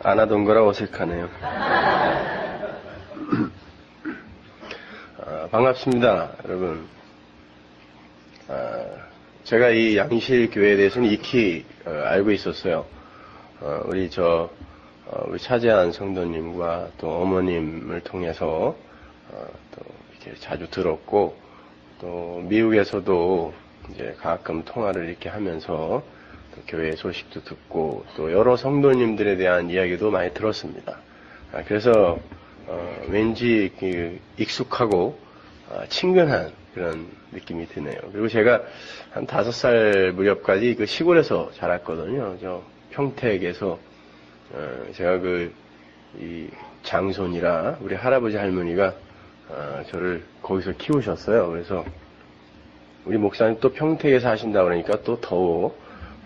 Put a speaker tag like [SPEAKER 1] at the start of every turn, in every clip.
[SPEAKER 1] 안 하던 거라 어색하네요. 반갑습니다, 여러분. 제가 이 양실교회에 대해서는 익히 알고 있었어요. 우리 차재한 성도님과 또 어머님을 통해서 또 이렇게 자주 들었고, 또 미국에서도 이제 가끔 통화를 이렇게 하면서 또 교회 소식도 듣고 또 여러 성도님들에 대한 이야기도 많이 들었습니다. 그래서 왠지 익숙하고 친근한 그런 느낌이 드네요. 그리고 제가 한 5살 무렵까지 그 시골에서 자랐거든요. 저 평택에서 제가 이 장손이라 우리 할아버지 할머니가 저를 거기서 키우셨어요. 그래서 우리 목사님 또 평택에 사신다 그러니까 또 더워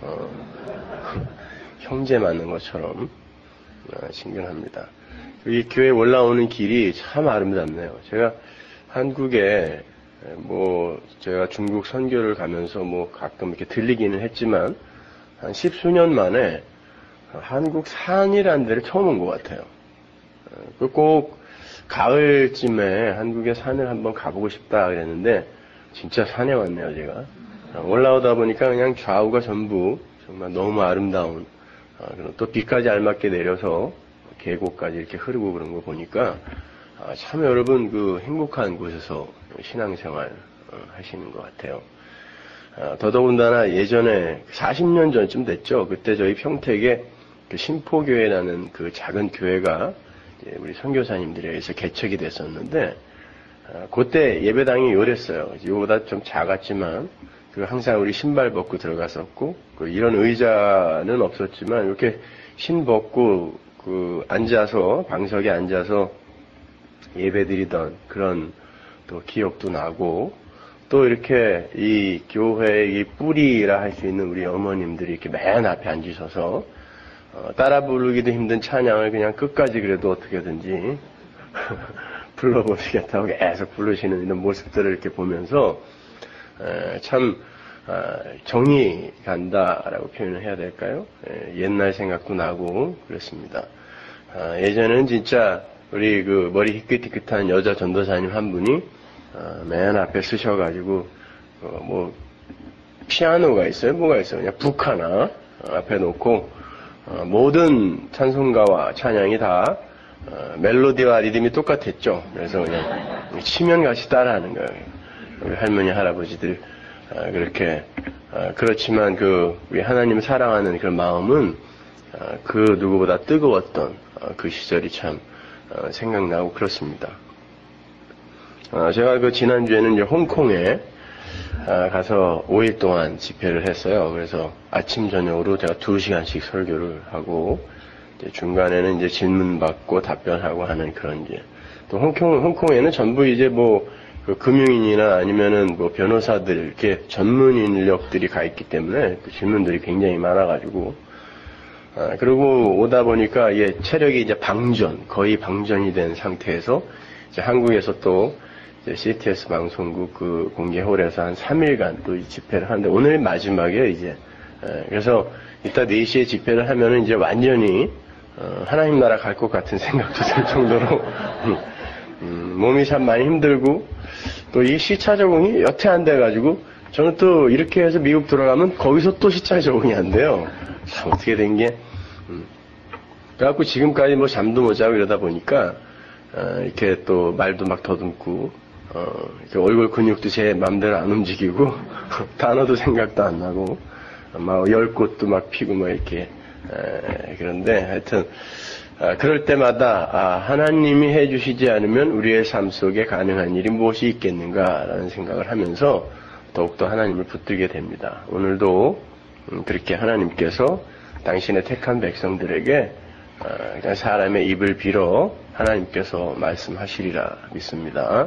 [SPEAKER 1] 형제 맞는 것처럼 친근합니다. 이 교회 올라오는 길이 참 아름답네요. 제가 한국에 제가 중국 선교를 가면서 가끔 이렇게 들리기는 했지만 한 10수년 만에 한국 산이라는 데를 처음 온 것 같아요. 꼭 가을쯤에 한국의 산을 한번 가보고 싶다 그랬는데 진짜 산에 왔네요, 제가. 올라오다 보니까 그냥 좌우가 전부 정말 너무 아름다운, 또 비까지 알맞게 내려서 계곡까지 이렇게 흐르고 그런 거 보니까 참 여러분 행복한 곳에서 신앙생활 하시는 것 같아요. 더더군다나 예전에 40년 전쯤 됐죠. 그때 저희 평택에 신포교회라는 그 작은 교회가 우리 선교사님들에 의해서 개척이 됐었는데 그때 예배당이 요랬어요. 이거보다 좀 작았지만 항상 우리 신발 벗고 들어갔었고 이런 의자는 없었지만 이렇게 신 벗고 앉아서 방석에 앉아서 예배드리던 그런 또 기억도 나고 또 이렇게 이 교회의 이 뿌리라 할 수 있는 우리 어머님들이 이렇게 맨 앞에 앉으셔서 따라 부르기도 힘든 찬양을 그냥 끝까지 그래도 어떻게든지 불러보시겠다고 계속 부르시는 이런 모습들을 이렇게 보면서 참 정이 간다라고 표현을 해야 될까요? 옛날 생각도 나고 그렇습니다. 예전에는 진짜 우리 머리 희끗희끗한 여자 전도사님 한 분이 맨 앞에 쓰셔가지고 피아노가 있어요? 뭐가 있어요? 그냥 북 하나 앞에 놓고 모든 찬송가와 찬양이 다 멜로디와 리듬이 똑같았죠. 그래서 그냥 치면 같이 따라하는 거예요. 우리 할머니 할아버지들 그렇게 그렇지만 우리 하나님 사랑하는 그런 마음은 그 누구보다 뜨거웠던 그 시절이 참 생각나고 그렇습니다. 제가 지난주에는 이제 홍콩에 가서 5일 동안 집회를 했어요. 그래서 아침 저녁으로 제가 2시간씩 설교를 하고 이제 중간에는 이제 질문 받고 답변하고 하는 그런 또 홍콩에는 전부 이제 금융인이나 아니면은 변호사들 이렇게 전문 인력들이 가 있기 때문에 질문들이 굉장히 많아가지고 그리고 오다 보니까 체력이 이제 거의 방전이 된 상태에서 이제 한국에서 또 이제 CTS 방송국 공개홀에서 한 3일간 또 이 집회를 하는데 오늘 마지막에 그래서 이따 4시에 집회를 하면은 이제 완전히 하나님 나라 갈 것 같은 생각도 들 정도로 몸이 참 많이 힘들고 또 이 시차 적응이 여태 안 돼가지고 저는 또 이렇게 해서 미국 들어가면 거기서 또 시차 적응이 안 돼요. 참 어떻게 된 게 그래갖고 지금까지 잠도 못 자고 이러다 보니까 이렇게 또 말도 막 더듬고 이렇게 얼굴 근육도 제 맘대로 안 움직이고 단어도 생각도 안 나고 막 열꽃도 막 피고 이렇게 그런데 하여튼 그럴 때마다 하나님이 해주시지 않으면 우리의 삶 속에 가능한 일이 무엇이 있겠는가라는 생각을 하면서 더욱더 하나님을 붙들게 됩니다. 오늘도 그렇게 하나님께서 당신의 택한 백성들에게 그냥 사람의 입을 빌어 하나님께서 말씀하시리라 믿습니다.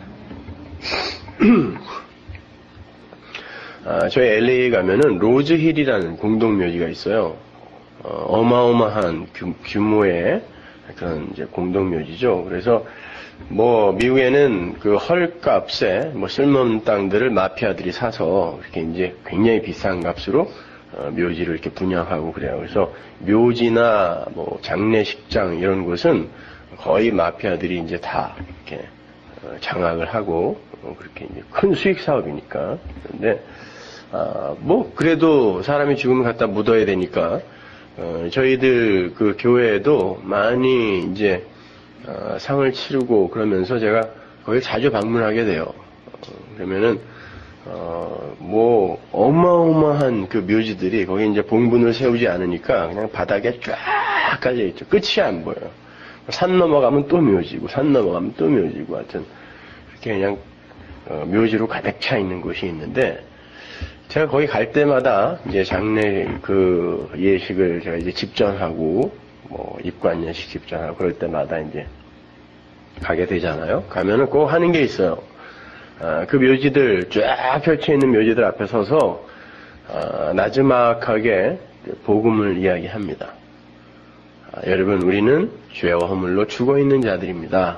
[SPEAKER 1] 저희 LA에 가면은 로즈힐이라는 공동묘지가 있어요. 어마어마한 규모의 그런 이제 공동묘지죠. 그래서 미국에는 헐값에 쓸모없는 땅들을 마피아들이 사서 이렇게 이제 굉장히 비싼 값으로 묘지를 이렇게 분양하고 그래요. 그래서 묘지나 뭐 장례식장 이런 곳은 거의 마피아들이 이제 다 이렇게 장악을 하고 그렇게 이제 큰 수익 사업이니까. 그런데 뭐 그래도 사람이 죽으면 갖다 묻어야 되니까 저희들 그 교회에도 많이 이제 상을 치르고 그러면서 제가 거기 자주 방문하게 돼요. 그러면은 뭐 어마어마한 그 묘지들이 거기 이제 봉분을 세우지 않으니까 그냥 바닥에 쫙 깔려 있죠. 끝이 안 보여요. 산 넘어가면 또 묘지고 산 넘어가면 또 묘지고 하여튼 그렇게 그냥 묘지로 가득 차 있는 곳이 있는데 제가 거기 갈 때마다 이제 장례 그 예식을 제가 이제 집전하고 뭐 입관 예식 집전하고 그럴 때마다 이제 가게 되잖아요. 가면은 꼭 하는 게 있어요. 그 묘지들 쫙 펼쳐 있는 묘지들 앞에 서서 나지막하게 복음을 이야기합니다. 여러분, 우리는 죄와 허물로 죽어 있는 자들입니다.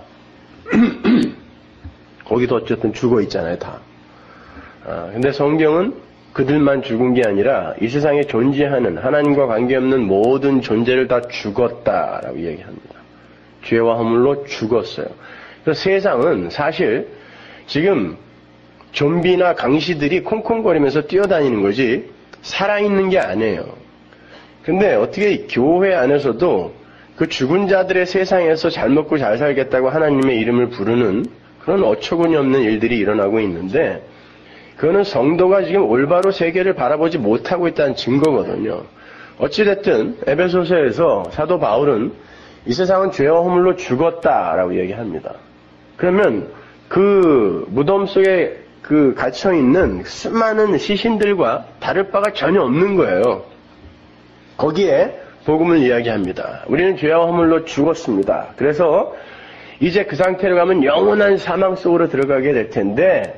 [SPEAKER 1] 거기도 어쨌든 죽어 있잖아요, 다. 근데 성경은 그들만 죽은 게 아니라 이 세상에 존재하는 하나님과 관계없는 모든 존재를 다 죽었다라고 이야기합니다. 죄와 허물로 죽었어요. 그래서 세상은 사실 지금 좀비나 강시들이 콩콩거리면서 뛰어다니는 거지 살아있는 게 아니에요. 근데 어떻게 교회 안에서도 그 죽은 자들의 세상에서 잘 먹고 잘 살겠다고 하나님의 이름을 부르는 그런 어처구니 없는 일들이 일어나고 있는데 그거는 성도가 지금 올바로 세계를 바라보지 못하고 있다는 증거거든요. 어찌됐든 에베소서에서 사도 바울은 이 세상은 죄와 허물로 죽었다라고 얘기합니다. 그러면 그 무덤 속에 그 갇혀있는 수많은 시신들과 다를 바가 전혀 없는 거예요. 거기에 복음을 이야기합니다. 우리는 죄와 허물로 죽었습니다. 그래서 이제 그 상태로 가면 영원한 사망 속으로 들어가게 될 텐데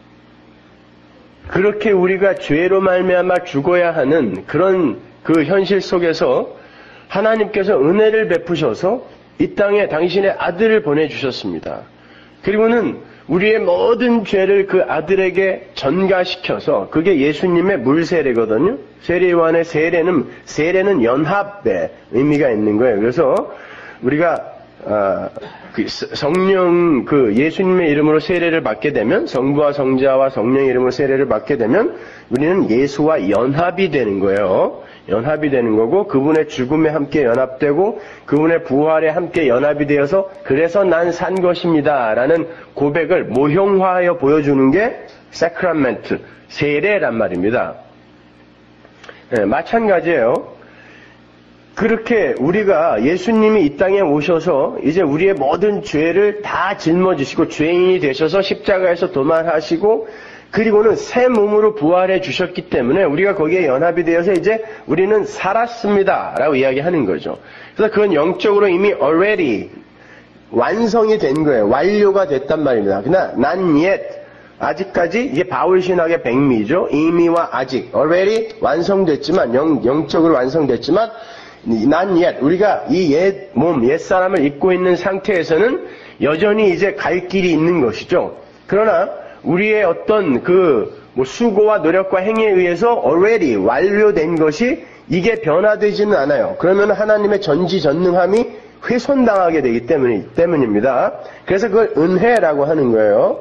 [SPEAKER 1] 그렇게 우리가 죄로 말미암아 죽어야 하는 그런 그 현실 속에서 하나님께서 은혜를 베푸셔서 이 땅에 당신의 아들을 보내주셨습니다. 그리고는 우리의 모든 죄를 그 아들에게 전가시켜서 그게 예수님의 물세례거든요. 세례요한의 세례는 연합의 의미가 있는 거예요. 그래서 우리가 성령 예수님의 이름으로 세례를 받게 되면 성부와 성자와 성령의 이름으로 세례를 받게 되면 우리는 예수와 연합이 되는 거예요. 연합이 되는 거고 그분의 죽음에 함께 연합되고 그분의 부활에 함께 연합이 되어서 그래서 난 산 것입니다 라는 고백을 모형화하여 보여주는 게 사크라멘트, 세례란 말입니다. 네, 마찬가지예요. 그렇게 우리가 예수님이 이 땅에 오셔서 이제 우리의 모든 죄를 다 짊어지시고 죄인이 되셔서 십자가에서 도말하시고 그리고는 새 몸으로 부활해 주셨기 때문에 우리가 거기에 연합이 되어서 이제 우리는 살았습니다 라고 이야기하는 거죠. 그래서 그건 영적으로 이미 already 완성이 된 거예요. 완료가 됐단 말입니다. 그러나 not yet 아직까지 이게 바울 신학의 백미죠. 이미와 아직 already 완성됐지만 영적으로 완성됐지만 not yet 우리가 이 옛 몸, 옛 사람을 입고 있는 상태에서는 여전히 이제 갈 길이 있는 것이죠. 그러나 우리의 어떤 수고와 노력과 행위에 의해서 already 완료된 것이 이게 변화되지는 않아요. 그러면 하나님의 전지전능함이 훼손당하게 되기 때문입니다. 그래서 그걸 은혜라고 하는 거예요.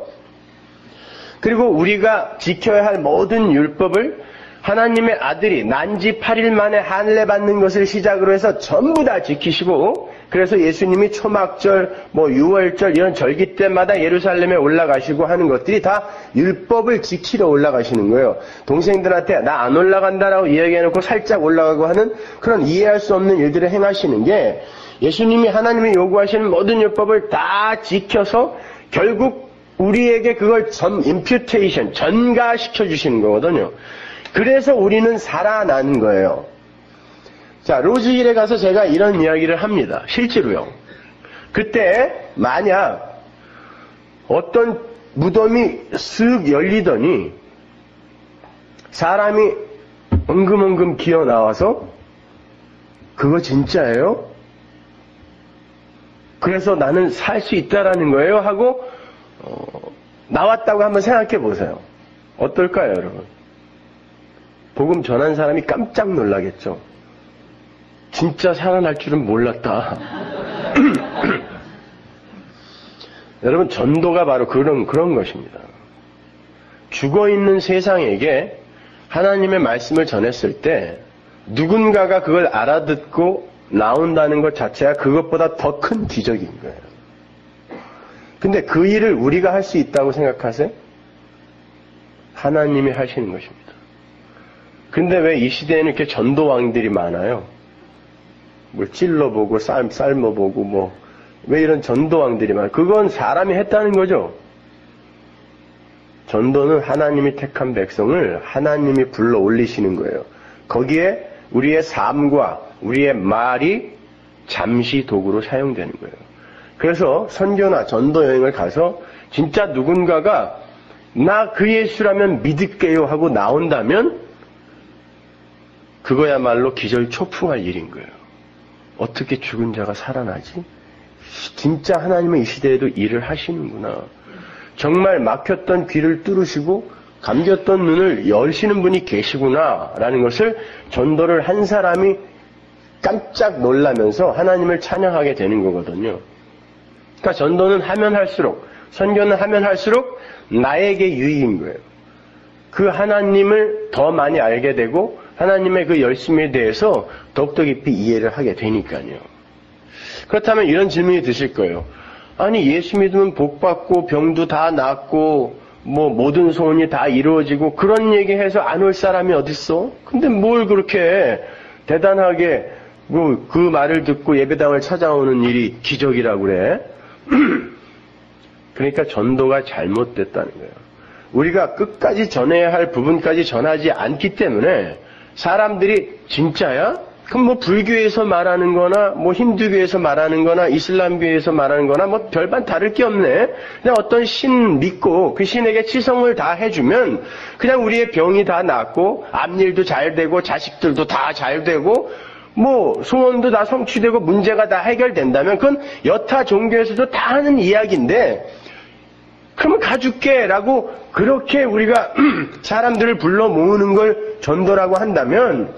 [SPEAKER 1] 그리고 우리가 지켜야 할 모든 율법을 하나님의 아들이 난지 8일 만에 할례 받는 것을 시작으로 해서 전부 다 지키시고 그래서 예수님이 초막절, 유월절 이런 절기 때마다 예루살렘에 올라가시고 하는 것들이 다 율법을 지키러 올라가시는 거예요. 동생들한테 나 안 올라간다라고 이야기해놓고 살짝 올라가고 하는 그런 이해할 수 없는 일들을 행하시는 게 예수님이 하나님이 요구하시는 모든 율법을 다 지켜서 결국 우리에게 그걸 imputation, 전가시켜 주시는 거거든요. 그래서 우리는 살아나는 거예요. 자, 로즈힐에 가서 제가 이런 이야기를 합니다. 실제로요. 그때 만약 어떤 무덤이 쓱 열리더니 사람이 엉금엉금 기어 나와서 그거 진짜예요? 그래서 나는 살 수 있다라는 거예요? 하고 나왔다고 한번 생각해 보세요. 어떨까요, 여러분? 복음 전한 사람이 깜짝 놀라겠죠. 진짜 살아날 줄은 몰랐다. 여러분, 전도가 바로 그런 것입니다. 죽어있는 세상에게 하나님의 말씀을 전했을 때 누군가가 그걸 알아듣고 나온다는 것 자체가 그것보다 더 큰 기적인 거예요. 근데 그 일을 우리가 할 수 있다고 생각하세요? 하나님이 하시는 것입니다. 근데 왜 이 시대에는 이렇게 전도왕들이 많아요? 뭘 찔러보고 삶아보고 왜 이런 전도왕들이 많아요? 그건 사람이 했다는 거죠. 전도는 하나님이 택한 백성을 하나님이 불러 올리시는 거예요. 거기에 우리의 삶과 우리의 말이 잠시 도구로 사용되는 거예요. 그래서 선교나 전도 여행을 가서 진짜 누군가가 나 그 예수라면 믿을게요 하고 나온다면 그거야말로 기절초풍할 일인 거예요. 어떻게 죽은 자가 살아나지? 진짜 하나님은 이 시대에도 일을 하시는구나. 정말 막혔던 귀를 뚫으시고 감겼던 눈을 여시는 분이 계시구나 라는 것을 전도를 한 사람이 깜짝 놀라면서 하나님을 찬양하게 되는 거거든요. 그러니까 전도는 하면 할수록, 선교는 하면 할수록 나에게 유익인 거예요. 그 하나님을 더 많이 알게 되고 하나님의 그 열심에 대해서 더욱더 깊이 이해를 하게 되니까요. 그렇다면 이런 질문이 드실 거예요. 아니, 예수 믿으면 복 받고 병도 다 낫고 모든 소원이 다 이루어지고 그런 얘기해서 안 올 사람이 어딨어? 근데 뭘 그렇게 대단하게 그 말을 듣고 예배당을 찾아오는 일이 기적이라고 그래? 그러니까 전도가 잘못됐다는 거예요. 우리가 끝까지 전해야 할 부분까지 전하지 않기 때문에 사람들이 진짜야? 그럼 불교에서 말하는 거나 힌두교에서 말하는 거나 이슬람교에서 말하는 거나 별반 다를 게 없네. 그냥 어떤 신 믿고 그 신에게 치성을 다 해주면 그냥 우리의 병이 다 낫고 앞일도 잘 되고 자식들도 다 잘 되고 소원도 다 성취되고 문제가 다 해결된다면 그건 여타 종교에서도 다 하는 이야기인데 그러면 가줄게 라고 그렇게 우리가 사람들을 불러 모으는 걸 전도라고 한다면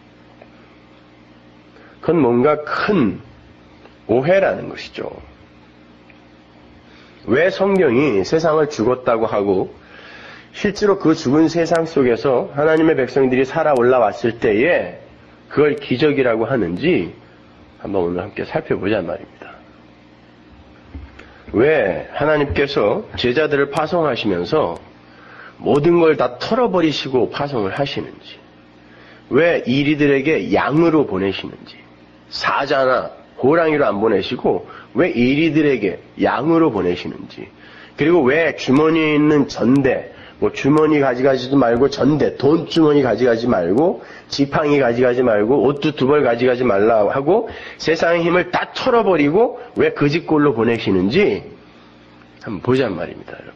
[SPEAKER 1] 그건 뭔가 큰 오해라는 것이죠. 왜 성경이 세상을 죽었다고 하고 실제로 그 죽은 세상 속에서 하나님의 백성들이 살아 올라왔을 때에 그걸 기적이라고 하는지 한번 오늘 함께 살펴보자 말입니다. 왜 하나님께서 제자들을 파송하시면서 모든 걸 다 털어버리시고 파송을 하시는지, 왜 이리들에게 양으로 보내시는지, 사자나 호랑이로 안 보내시고 왜 이리들에게 양으로 보내시는지, 그리고 왜 주머니에 있는 전대, 주머니 가져가지도 말고 전대, 돈 주머니 가져가지 말고 지팡이 가져가지 말고 옷도 두 벌 가져가지 말라 하고 세상의 힘을 다 털어버리고 왜 그 집골로 보내시는지 한번 보자 말입니다, 여러분.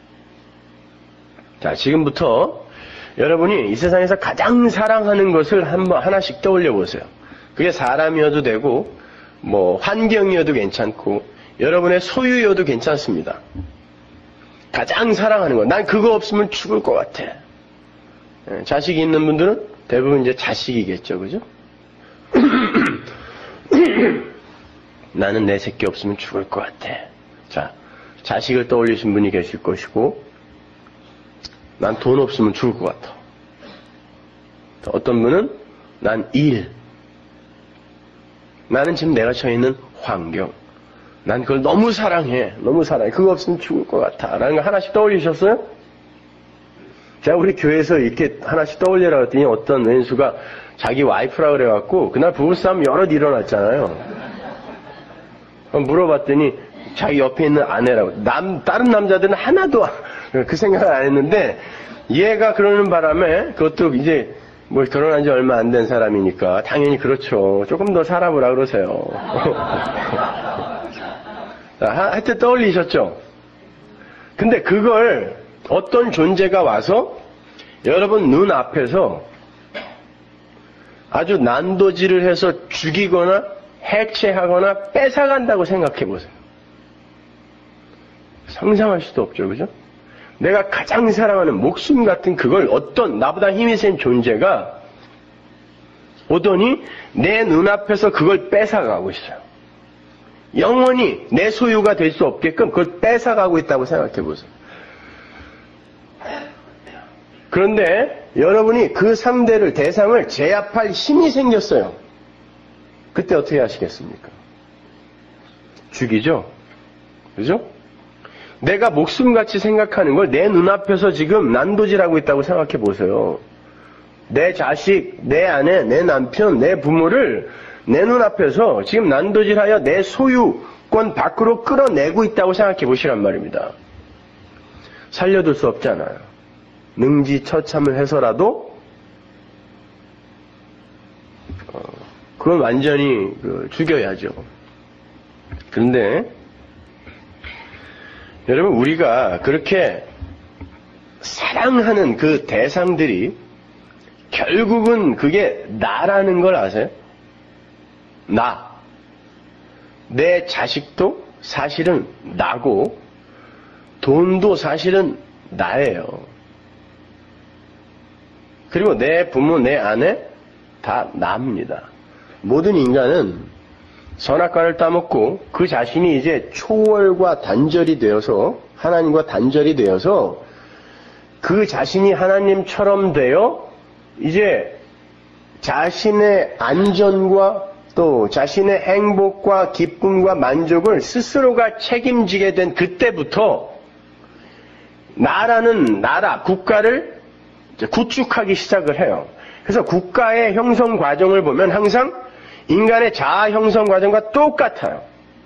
[SPEAKER 1] 자, 지금부터 여러분이 이 세상에서 가장 사랑하는 것을 하나씩 떠올려 보세요. 그게 사람이어도 되고 환경이어도 괜찮고 여러분의 소유여도 괜찮습니다. 가장 사랑하는 거. 난 그거 없으면 죽을 것 같아. 자식이 있는 분들은 대부분 이제 자식이겠죠, 그죠? 나는 내 새끼 없으면 죽을 것 같아. 자, 자식을 떠올리신 분이 계실 것이고, 난 돈 없으면 죽을 것 같아. 어떤 분은 난 일. 나는 지금 내가 처해 있는 환경. 난 그걸 너무 사랑해. 너무 사랑해. 그거 없으면 죽을 것 같아. 라는 거 하나씩 떠올리셨어요? 제가 우리 교회에서 이렇게 하나씩 떠올리라고 했더니 어떤 왼수가 자기 와이프라 그래갖고 그날 부부싸움 여럿 일어났잖아요. 물어봤더니 자기 옆에 있는 아내라고. 다른 남자들은 하나도 그 생각을 안 했는데 얘가 그러는 바람에 그것도 이제 결혼한 지 얼마 안 된 사람이니까 당연히 그렇죠. 조금 더 살아보라 그러세요. 하여튼 떠올리셨죠? 근데 그걸 어떤 존재가 와서 여러분 눈 앞에서 아주 난도질을 해서 죽이거나 해체하거나 뺏어간다고 생각해 보세요. 상상할 수도 없죠, 그죠? 내가 가장 사랑하는 목숨 같은 그걸 어떤 나보다 힘이 센 존재가 오더니 내 눈앞에서 그걸 뺏어가고 있어요. 영원히 내 소유가 될 수 없게끔 그걸 뺏어가고 있다고 생각해 보세요. 그런데 여러분이 그 상대를, 대상을 제압할 힘이 생겼어요. 그때 어떻게 하시겠습니까? 죽이죠? 그죠? 내가 목숨같이 생각하는 걸 내 눈앞에서 지금 난도질하고 있다고 생각해 보세요. 내 자식, 내 아내, 내 남편, 내 부모를 내 눈앞에서 지금 난도질하여 내 소유권 밖으로 끌어내고 있다고 생각해 보시란 말입니다. 살려둘 수 없잖아요. 능지처참을 해서라도 그건 완전히 죽여야죠. 그런데 여러분, 우리가 그렇게 사랑하는 그 대상들이 결국은 그게 나라는 걸 아세요? 나. 내 자식도 사실은 나고 돈도 사실은 나예요. 그리고 내 부모, 내 아내 다 나입니다. 모든 인간은 선악과를 따먹고 그 자신이 이제 초월과 단절이 되어서, 하나님과 단절이 되어서 그 자신이 하나님처럼 되어 이제 자신의 안전과 또 자신의 행복과 기쁨과 만족을 스스로가 책임지게 된 그때부터 나라는 나라, 국가를 구축하기 시작을 해요. 그래서 국가의 형성 과정을 보면 항상 인간의 자아 형성 과정과 똑같아요.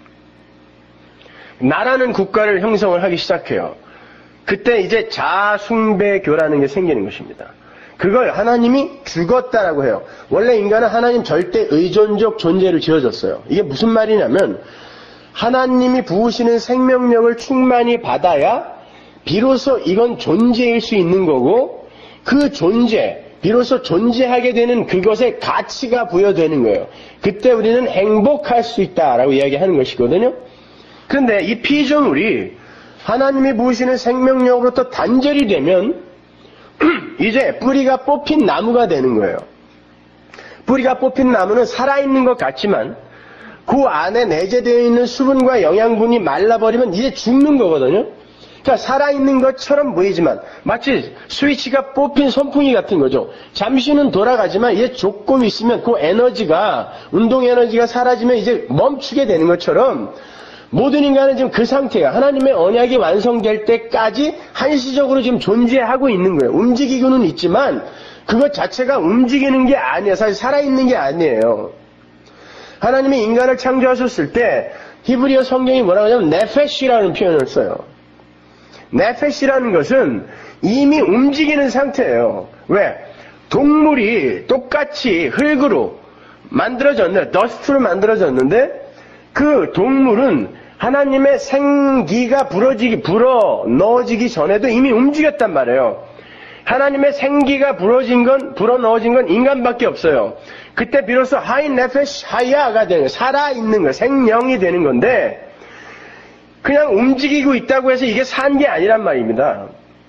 [SPEAKER 1] 나라는 국가를 형성을 하기 시작해요. 그때 이제 자아 숭배교라는 게 생기는 것입니다. 그걸 하나님이 죽었다라고 해요. 원래 인간은 하나님 절대 의존적 존재를 지어졌어요. 이게 무슨 말이냐면 하나님이 부으시는 생명력을 충만히 받아야 비로소 이건 존재일 수 있는 거고, 그 존재, 비로소 존재하게 되는 그것에 가치가 부여되는 거예요. 그때 우리는 행복할 수 있다라고 이야기하는 것이거든요. 그런데 이 피조물이 하나님이 부으시는 생명력으로부터 단절이 되면 이제 뿌리가 뽑힌 나무가 되는 거예요. 뿌리가 뽑힌 나무는 살아있는 것 같지만 그 안에 내재되어 있는 수분과 영양분이 말라버리면 이제 죽는 거거든요. 그러니까 살아있는 것처럼 보이지만 마치 스위치가 뽑힌 선풍기 같은 거죠. 잠시는 돌아가지만 이제 조금 있으면 그 에너지가, 운동 에너지가 사라지면 이제 멈추게 되는 것처럼 모든 인간은 지금 그 상태예요. 하나님의 언약이 완성될 때까지 한시적으로 지금 존재하고 있는 거예요. 움직이고는 있지만 그것 자체가 움직이는 게 아니에요. 사실 살아있는 게 아니에요. 하나님이 인간을 창조하셨을 때 히브리어 성경이 뭐라고 하냐면 네페시라는 표현을 써요. 네페시라는 것은 이미 움직이는 상태예요. 왜? 동물이 똑같이 흙으로 만들어졌는데, 더스트로 만들어졌는데 그 동물은 하나님의 생기가 불어 넣어지기 전에도 이미 움직였단 말이에요. 하나님의 생기가 불어 넣어진 건 인간밖에 없어요. 그때 비로소 하인 네페시 하야가 되는 거예요. 살아있는 거예요. 생명이 되는 건데 그냥 움직이고 있다고 해서 이게 산 게 아니란 말입니다.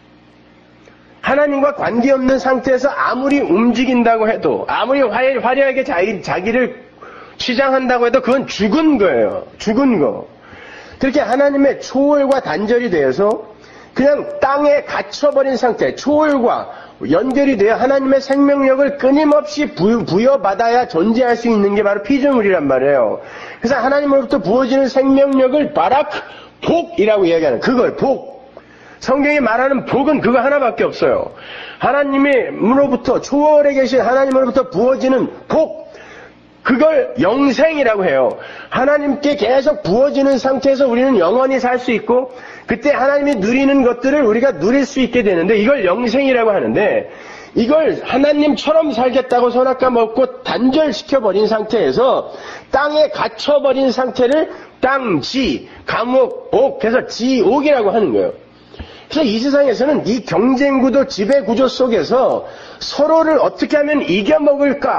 [SPEAKER 1] 하나님과 관계없는 상태에서 아무리 움직인다고 해도, 아무리 화려하게 자기를 치장한다고 해도 그건 죽은 거예요. 죽은 거. 그렇게 하나님의 초월과 단절이 되어서 그냥 땅에 갇혀버린 상태, 초월과 연결이 되어 하나님의 생명력을 끊임없이 부여받아야 존재할 수 있는 게 바로 피조물이란 말이에요. 그래서 하나님으로부터 부어지는 생명력을 바라크, 복이라고 이야기하는, 그걸 복. 성경이 말하는 복은 그거 하나밖에 없어요. 하나님으로부터, 초월에 계신 하나님으로부터 부어지는 복, 그걸 영생이라고 해요. 하나님께 계속 부어지는 상태에서 우리는 영원히 살 수 있고 그때 하나님이 누리는 것들을 우리가 누릴 수 있게 되는데 이걸 영생이라고 하는데, 이걸 하나님처럼 살겠다고 선악과 먹고 단절시켜버린 상태에서 땅에 갇혀버린 상태를 땅지, 감옥, 옥 해서 지옥이라고 하는 거예요. 그래서 이 세상에서는 이 경쟁구도 지배구조 속에서 서로를 어떻게 하면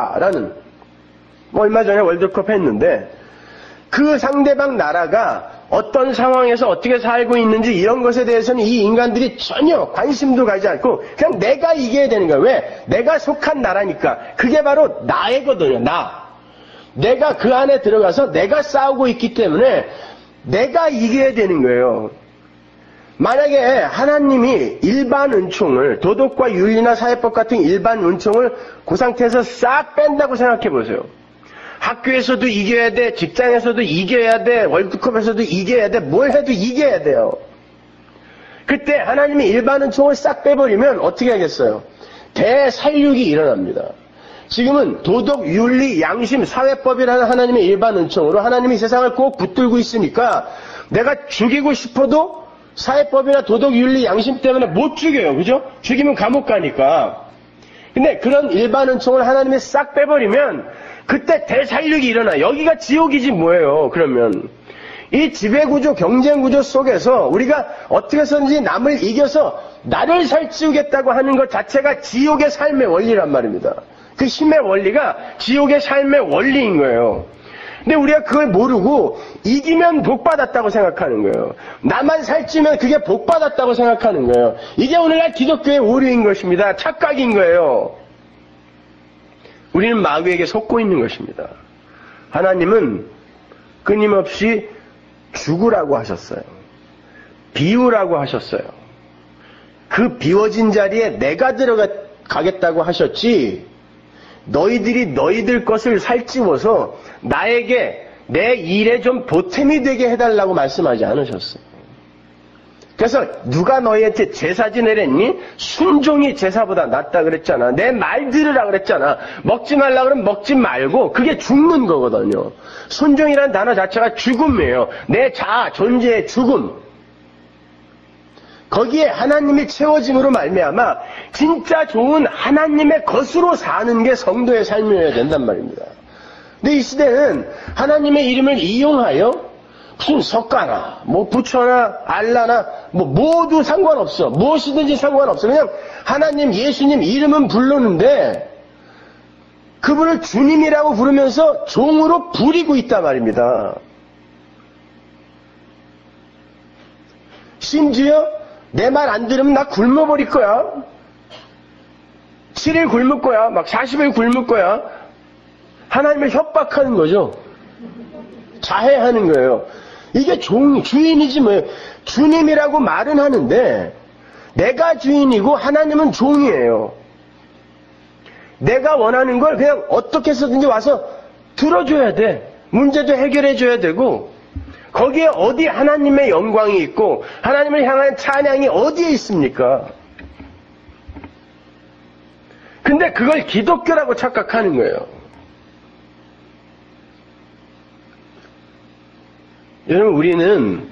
[SPEAKER 1] 이겨먹을까라는, 얼마 전에 월드컵 했는데 그 상대방 나라가 어떤 상황에서 어떻게 살고 있는지 이런 것에 대해서는 이 인간들이 전혀 관심도 가지 않고 그냥 내가 이겨야 되는 거야. 왜? 내가 속한 나라니까. 그게 바로 나이거든요. 내가 그 안에 들어가서 내가 싸우고 있기 때문에 내가 이겨야 되는 거예요. 만약에 하나님이 일반 은총을, 도덕과 윤리나 사회법 같은 일반 은총을 그 상태에서 싹 뺀다고 생각해 보세요. 학교에서도 이겨야 돼, 직장에서도 이겨야 돼, 월드컵에서도 이겨야 돼, 뭘 해도 이겨야 돼요. 그때 하나님이 일반 은총을 싹 빼버리면 어떻게 하겠어요? 대살육이 일어납니다. 지금은 도덕, 윤리, 양심, 사회법이라는 하나님의 일반 은총으로 하나님이 세상을 꼭 붙들고 있으니까 내가 죽이고 싶어도 사회법이나 도덕, 윤리, 양심 때문에 못 죽여요. 그죠? 죽이면 감옥 가니까. 근데 그런 일반 은총을 하나님이 싹 빼버리면 그때 대살육이 일어나. 여기가 지옥이지 뭐예요. 그러면 이 지배구조, 경쟁구조 속에서 우리가 어떻게 해서든지 남을 이겨서 나를 살찌우겠다고 하는 것 자체가 지옥의 삶의 원리란 말입니다. 그 힘의 원리가 지옥의 삶의 원리인 거예요. 근데 우리가 그걸 모르고 이기면 복받았다고 생각하는 거예요. 나만 살찌면 그게 복받았다고 생각하는 거예요. 이게 오늘날 기독교의 오류인 것입니다. 착각인 거예요. 우리는 마귀에게 속고 있는 것입니다. 하나님은 끊임없이 죽으라고 하셨어요. 비우라고 하셨어요. 그 비워진 자리에 내가 들어가겠다고 하셨지, 너희들이 너희들 것을 살찌워서 나에게 내 일에 좀 보탬이 되게 해달라고 말씀하지 않으셨어요. 그래서 누가 너희한테 제사 지내랬니? 순종이 제사보다 낫다 그랬잖아. 내 말 들으라 그랬잖아. 먹지 말라 그러면 먹지 말고 그게 죽는 거거든요. 순종이라는 단어 자체가 죽음이에요. 내 자아 존재의 죽음. 거기에 하나님이 채워짐으로 말미암아 진짜 좋은 하나님의 것으로 사는 게 성도의 삶이어야 된단 말입니다. 근데 이 시대는 하나님의 이름을 이용하여 무슨 석가나, 뭐 부처나 알라나, 뭐 모두 상관없어. 무엇이든지 상관없어. 그냥 하나님, 예수님 이름은 부르는데 그분을 주님이라고 부르면서 종으로 부리고 있단 말입니다. 심지어 내 말 안 들으면 나 굶어버릴 거야. 7일 굶을 거야. 막 40일 굶을 거야. 하나님을 협박하는 거죠. 자해하는 거예요. 이게 주인이지 뭐. 주님이라고 말은 하는데 내가 주인이고 하나님은 종이에요. 내가 원하는 걸 그냥 어떻게 해서든지 와서 들어줘야 돼. 문제도 해결해줘야 되고 거기에 어디 하나님의 영광이 있고 하나님을 향한 찬양이 어디에 있습니까? 근데 그걸 기독교라고 착각하는 거예요. 여러분, 우리는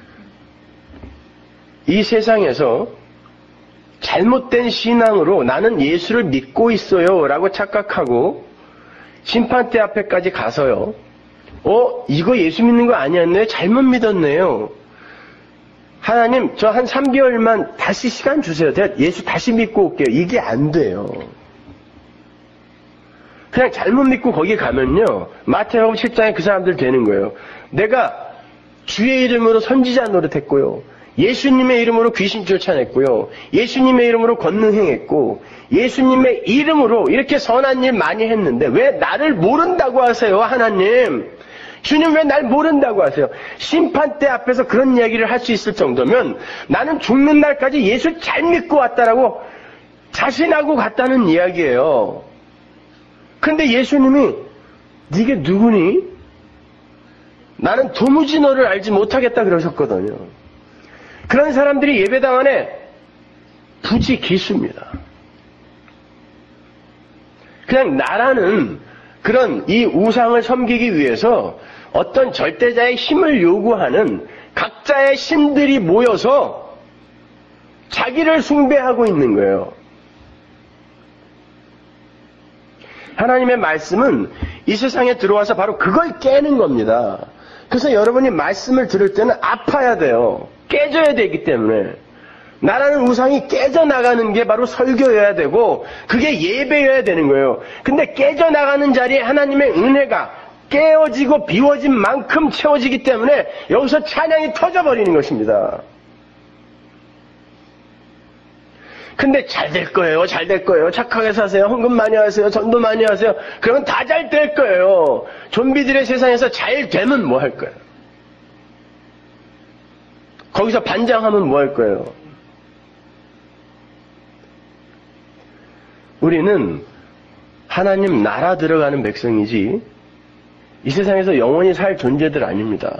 [SPEAKER 1] 이 세상에서 잘못된 신앙으로 나는 예수를 믿고 있어요 라고 착각하고 심판대 앞에까지 가서요, 이거 예수 믿는 거 아니었네요, 잘못 믿었네요, 하나님 저 한 3개월만 다시 시간 주세요, 제가 예수 다시 믿고 올게요, 이게 안 돼요. 그냥 잘못 믿고 거기 가면요, 마태복음 7장에 그 사람들 되는 거예요. 내가 주의 이름으로 선지자 노릇했고요, 예수님의 이름으로 귀신 쫓아냈고요, 예수님의 이름으로 권능 행했고, 예수님의 이름으로 이렇게 선한 일 많이 했는데 왜 나를 모른다고 하세요? 하나님, 주님 왜 날 모른다고 하세요? 심판대 앞에서 그런 이야기를 할 수 있을 정도면 나는 죽는 날까지 예수 잘 믿고 왔다라고 자신하고 갔다는 이야기예요. 근데 예수님이 네게 누구니? 나는 도무지 너를 알지 못하겠다 그러셨거든요. 그런 사람들이 예배당 안에 부지 기수입니다. 그냥 나라는 그런 이 우상을 섬기기 위해서 어떤 절대자의 힘을 요구하는 각자의 신들이 모여서 자기를 숭배하고 있는 거예요. 하나님의 말씀은 이 세상에 들어와서 바로 그걸 깨는 겁니다. 그래서 여러분이 말씀을 들을 때는 아파야 돼요. 깨져야 되기 때문에. 나라는 우상이 깨져나가는 게 바로 설교여야 되고 그게 예배여야 되는 거예요. 근데 깨져나가는 자리에 하나님의 은혜가 깨어지고 비워진 만큼 채워지기 때문에 여기서 찬양이 터져버리는 것입니다. 근데 잘 될 거예요. 잘 될 거예요. 착하게 사세요. 헌금 많이 하세요. 전도 많이 하세요. 그러면 다 잘 될 거예요. 좀비들의 세상에서 잘 되면 뭐 할 거예요? 거기서 반장하면 뭐 할 거예요? 우리는 하나님 나라 들어가는 백성이지 이 세상에서 영원히 살 존재들 아닙니다.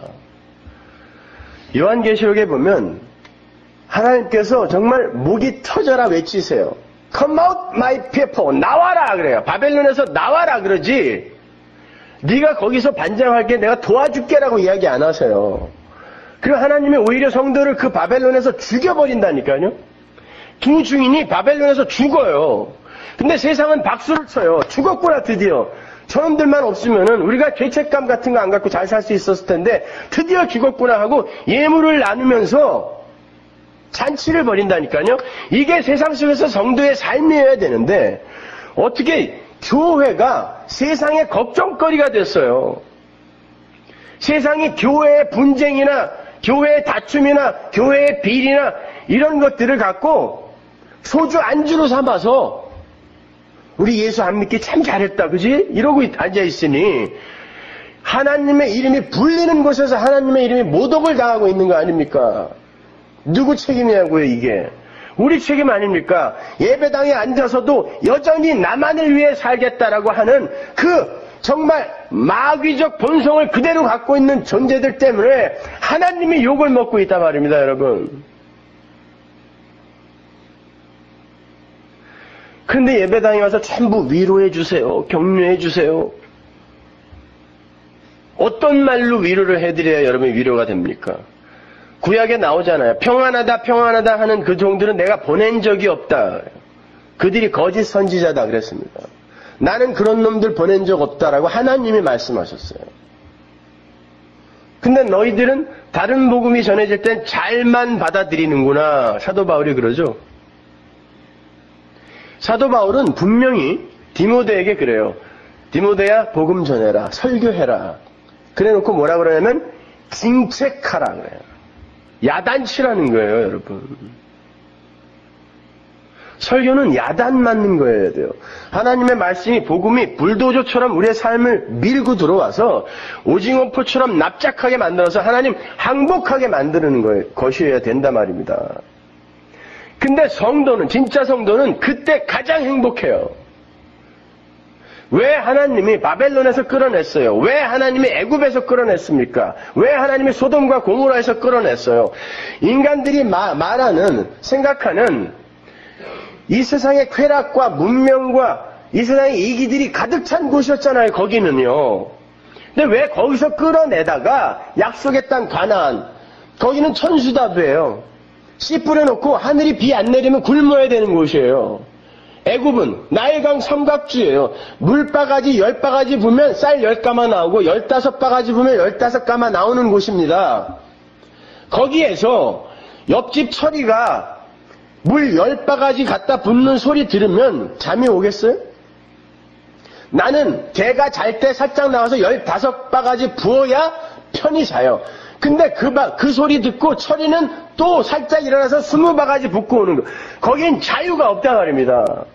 [SPEAKER 1] 요한계시록에 보면 하나님께서 정말 목이 터져라 외치세요. Come out my people. 나와라 그래요. 바벨론에서 나와라 그러지 네가 거기서 반장할게 내가 도와줄게라고 이야기 안 하세요. 그리고 하나님이 오히려 성도를 그 바벨론에서 죽여버린다니까요. 두 주인이 바벨론에서 죽어요. 근데 세상은 박수를 쳐요. 죽었구나 드디어. 저놈들만 없으면은 우리가 죄책감 같은 거 안 갖고 잘 살 수 있었을 텐데 드디어 죽었구나 하고 예물을 나누면서 잔치를 벌인다니까요. 이게 세상 속에서 성도의 삶이어야 되는데 어떻게 교회가 세상의 걱정거리가 됐어요. 세상이 교회의 분쟁이나 교회의 다툼이나 교회의 비리나 이런 것들을 갖고 소주 안주로 삼아서 우리 예수 안 믿기 참 잘했다 그지? 이러고 앉아있으니 하나님의 이름이 불리는 곳에서 하나님의 이름이 모독을 당하고 있는 거 아닙니까? 누구 책임이냐고요 이게? 우리 책임 아닙니까? 예배당에 앉아서도 여전히 나만을 위해 살겠다라고 하는 그 정말 마귀적 본성을 그대로 갖고 있는 존재들 때문에 하나님이 욕을 먹고 있단 말입니다, 여러분. 그런데 예배당에 와서 전부 위로해 주세요. 격려해 주세요. 어떤 말로 위로를 해드려야 여러분이 위로가 됩니까? 구약에 나오잖아요. 평안하다 평안하다 하는 그 종들은 내가 보낸 적이 없다. 그들이 거짓 선지자다 그랬습니다. 나는 그런 놈들 보낸 적 없다라고 하나님이 말씀하셨어요. 근데 너희들은 다른 복음이 전해질 땐 잘만 받아들이는구나. 사도 바울이 그러죠. 사도 바울은 분명히 디모데에게 그래요. 디모데야 복음 전해라. 설교해라. 그래놓고 뭐라 그러냐면 징책하라 그래요. 야단치라는 거예요, 여러분. 설교는 야단 맞는 거여야 돼요. 하나님의 말씀이 복음이 불도저처럼 우리의 삶을 밀고 들어와서 오징어포처럼 납작하게 만들어서 하나님 항복하게 만드는 것이어야 된단 말입니다. 근데 성도는 진짜 성도는 그때 가장 행복해요. 왜 하나님이 바벨론에서 끌어냈어요? 왜 하나님이 애굽에서 끌어냈습니까? 왜 하나님이 소돔과 고모라에서 끌어냈어요? 인간들이 말하는 생각하는 이 세상의 쾌락과 문명과 이 세상의 이기들이 가득 찬 곳이었잖아요. 거기는요. 근데 왜 거기서 끌어내다가 약속의 땅 가나안 거기는 천수답이에요. 씨 뿌려놓고 하늘이 비 안 내리면 굶어야 되는 곳이에요. 애굽은 나일강 삼각주예요. 물바가지 10바가지 부면 쌀 10가마 나오고 15바가지 부면 15가마 나오는 곳입니다. 거기에서 옆집 철이가 물 10바가지 갖다 붓는 소리 들으면 잠이 오겠어요? 나는 걔가 잘 때 살짝 나와서 15바가지 부어야 편히 자요. 근데 그 소리 듣고 철이는 또 살짝 일어나서 20바가지 붓고 오는 거. 거긴 자유가 없단 말입니다.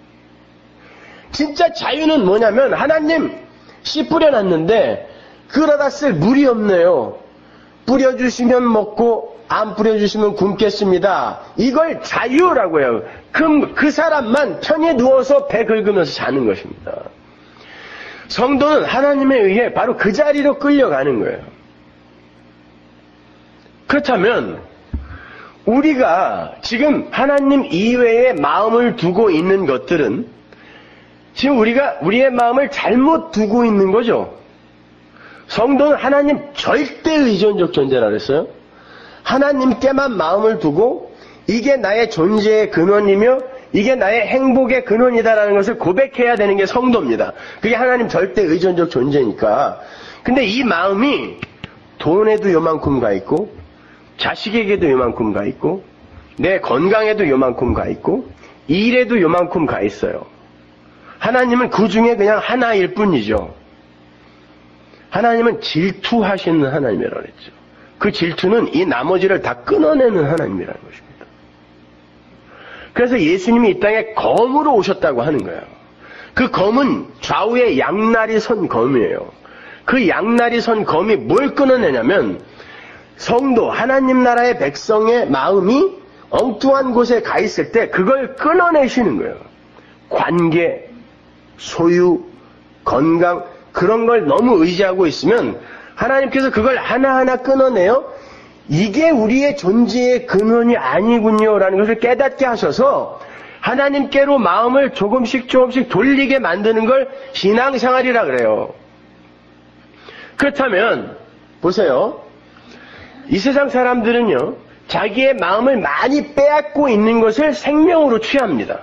[SPEAKER 1] 진짜 자유는 뭐냐면 하나님 씨 뿌려놨는데 그러다 쓸 물이 없네요. 뿌려주시면 먹고 안 뿌려주시면 굶겠습니다. 이걸 자유라고 해요. 그 사람만 편히 누워서 배 긁으면서 자는 것입니다. 성도는 하나님에 의해 바로 그 자리로 끌려가는 거예요. 그렇다면 우리가 지금 하나님 이외에 마음을 두고 있는 것들은 지금 우리가 우리의 마음을 잘못 두고 있는 거죠. 성도는 하나님 절대 의존적 존재라 그랬어요. 하나님께만 마음을 두고 이게 나의 존재의 근원이며 이게 나의 행복의 근원이다라는 것을 고백해야 되는 게 성도입니다. 그게 하나님 절대 의존적 존재니까. 근데 이 마음이 돈에도 요만큼 가 있고 자식에게도 요만큼 가 있고 내 건강에도 요만큼 가 있고 일에도 요만큼 가 있어요. 하나님은 그 중에 그냥 하나일 뿐이죠. 하나님은 질투하시는 하나님이라고 그랬죠. 그 질투는 이 나머지를 다 끊어내는 하나님이라는 것입니다. 그래서 예수님이 이 땅에 검으로 오셨다고 하는 거예요. 그 검은 좌우에 양날이 선 검이에요. 그 양날이 선 검이 뭘 끊어내냐면 성도, 하나님 나라의 백성의 마음이 엉뚱한 곳에 가 있을 때 그걸 끊어내시는 거예요. 관계, 소유, 건강, 그런 걸 너무 의지하고 있으면 하나님께서 그걸 하나하나 끊어내요. 이게 우리의 존재의 근원이 아니군요 라는 것을 깨닫게 하셔서 하나님께로 마음을 조금씩 돌리게 만드는 걸 신앙생활이라 그래요. 그렇다면 보세요. 이 세상 사람들은요, 자기의 마음을 많이 빼앗고 있는 것을 생명으로 취합니다.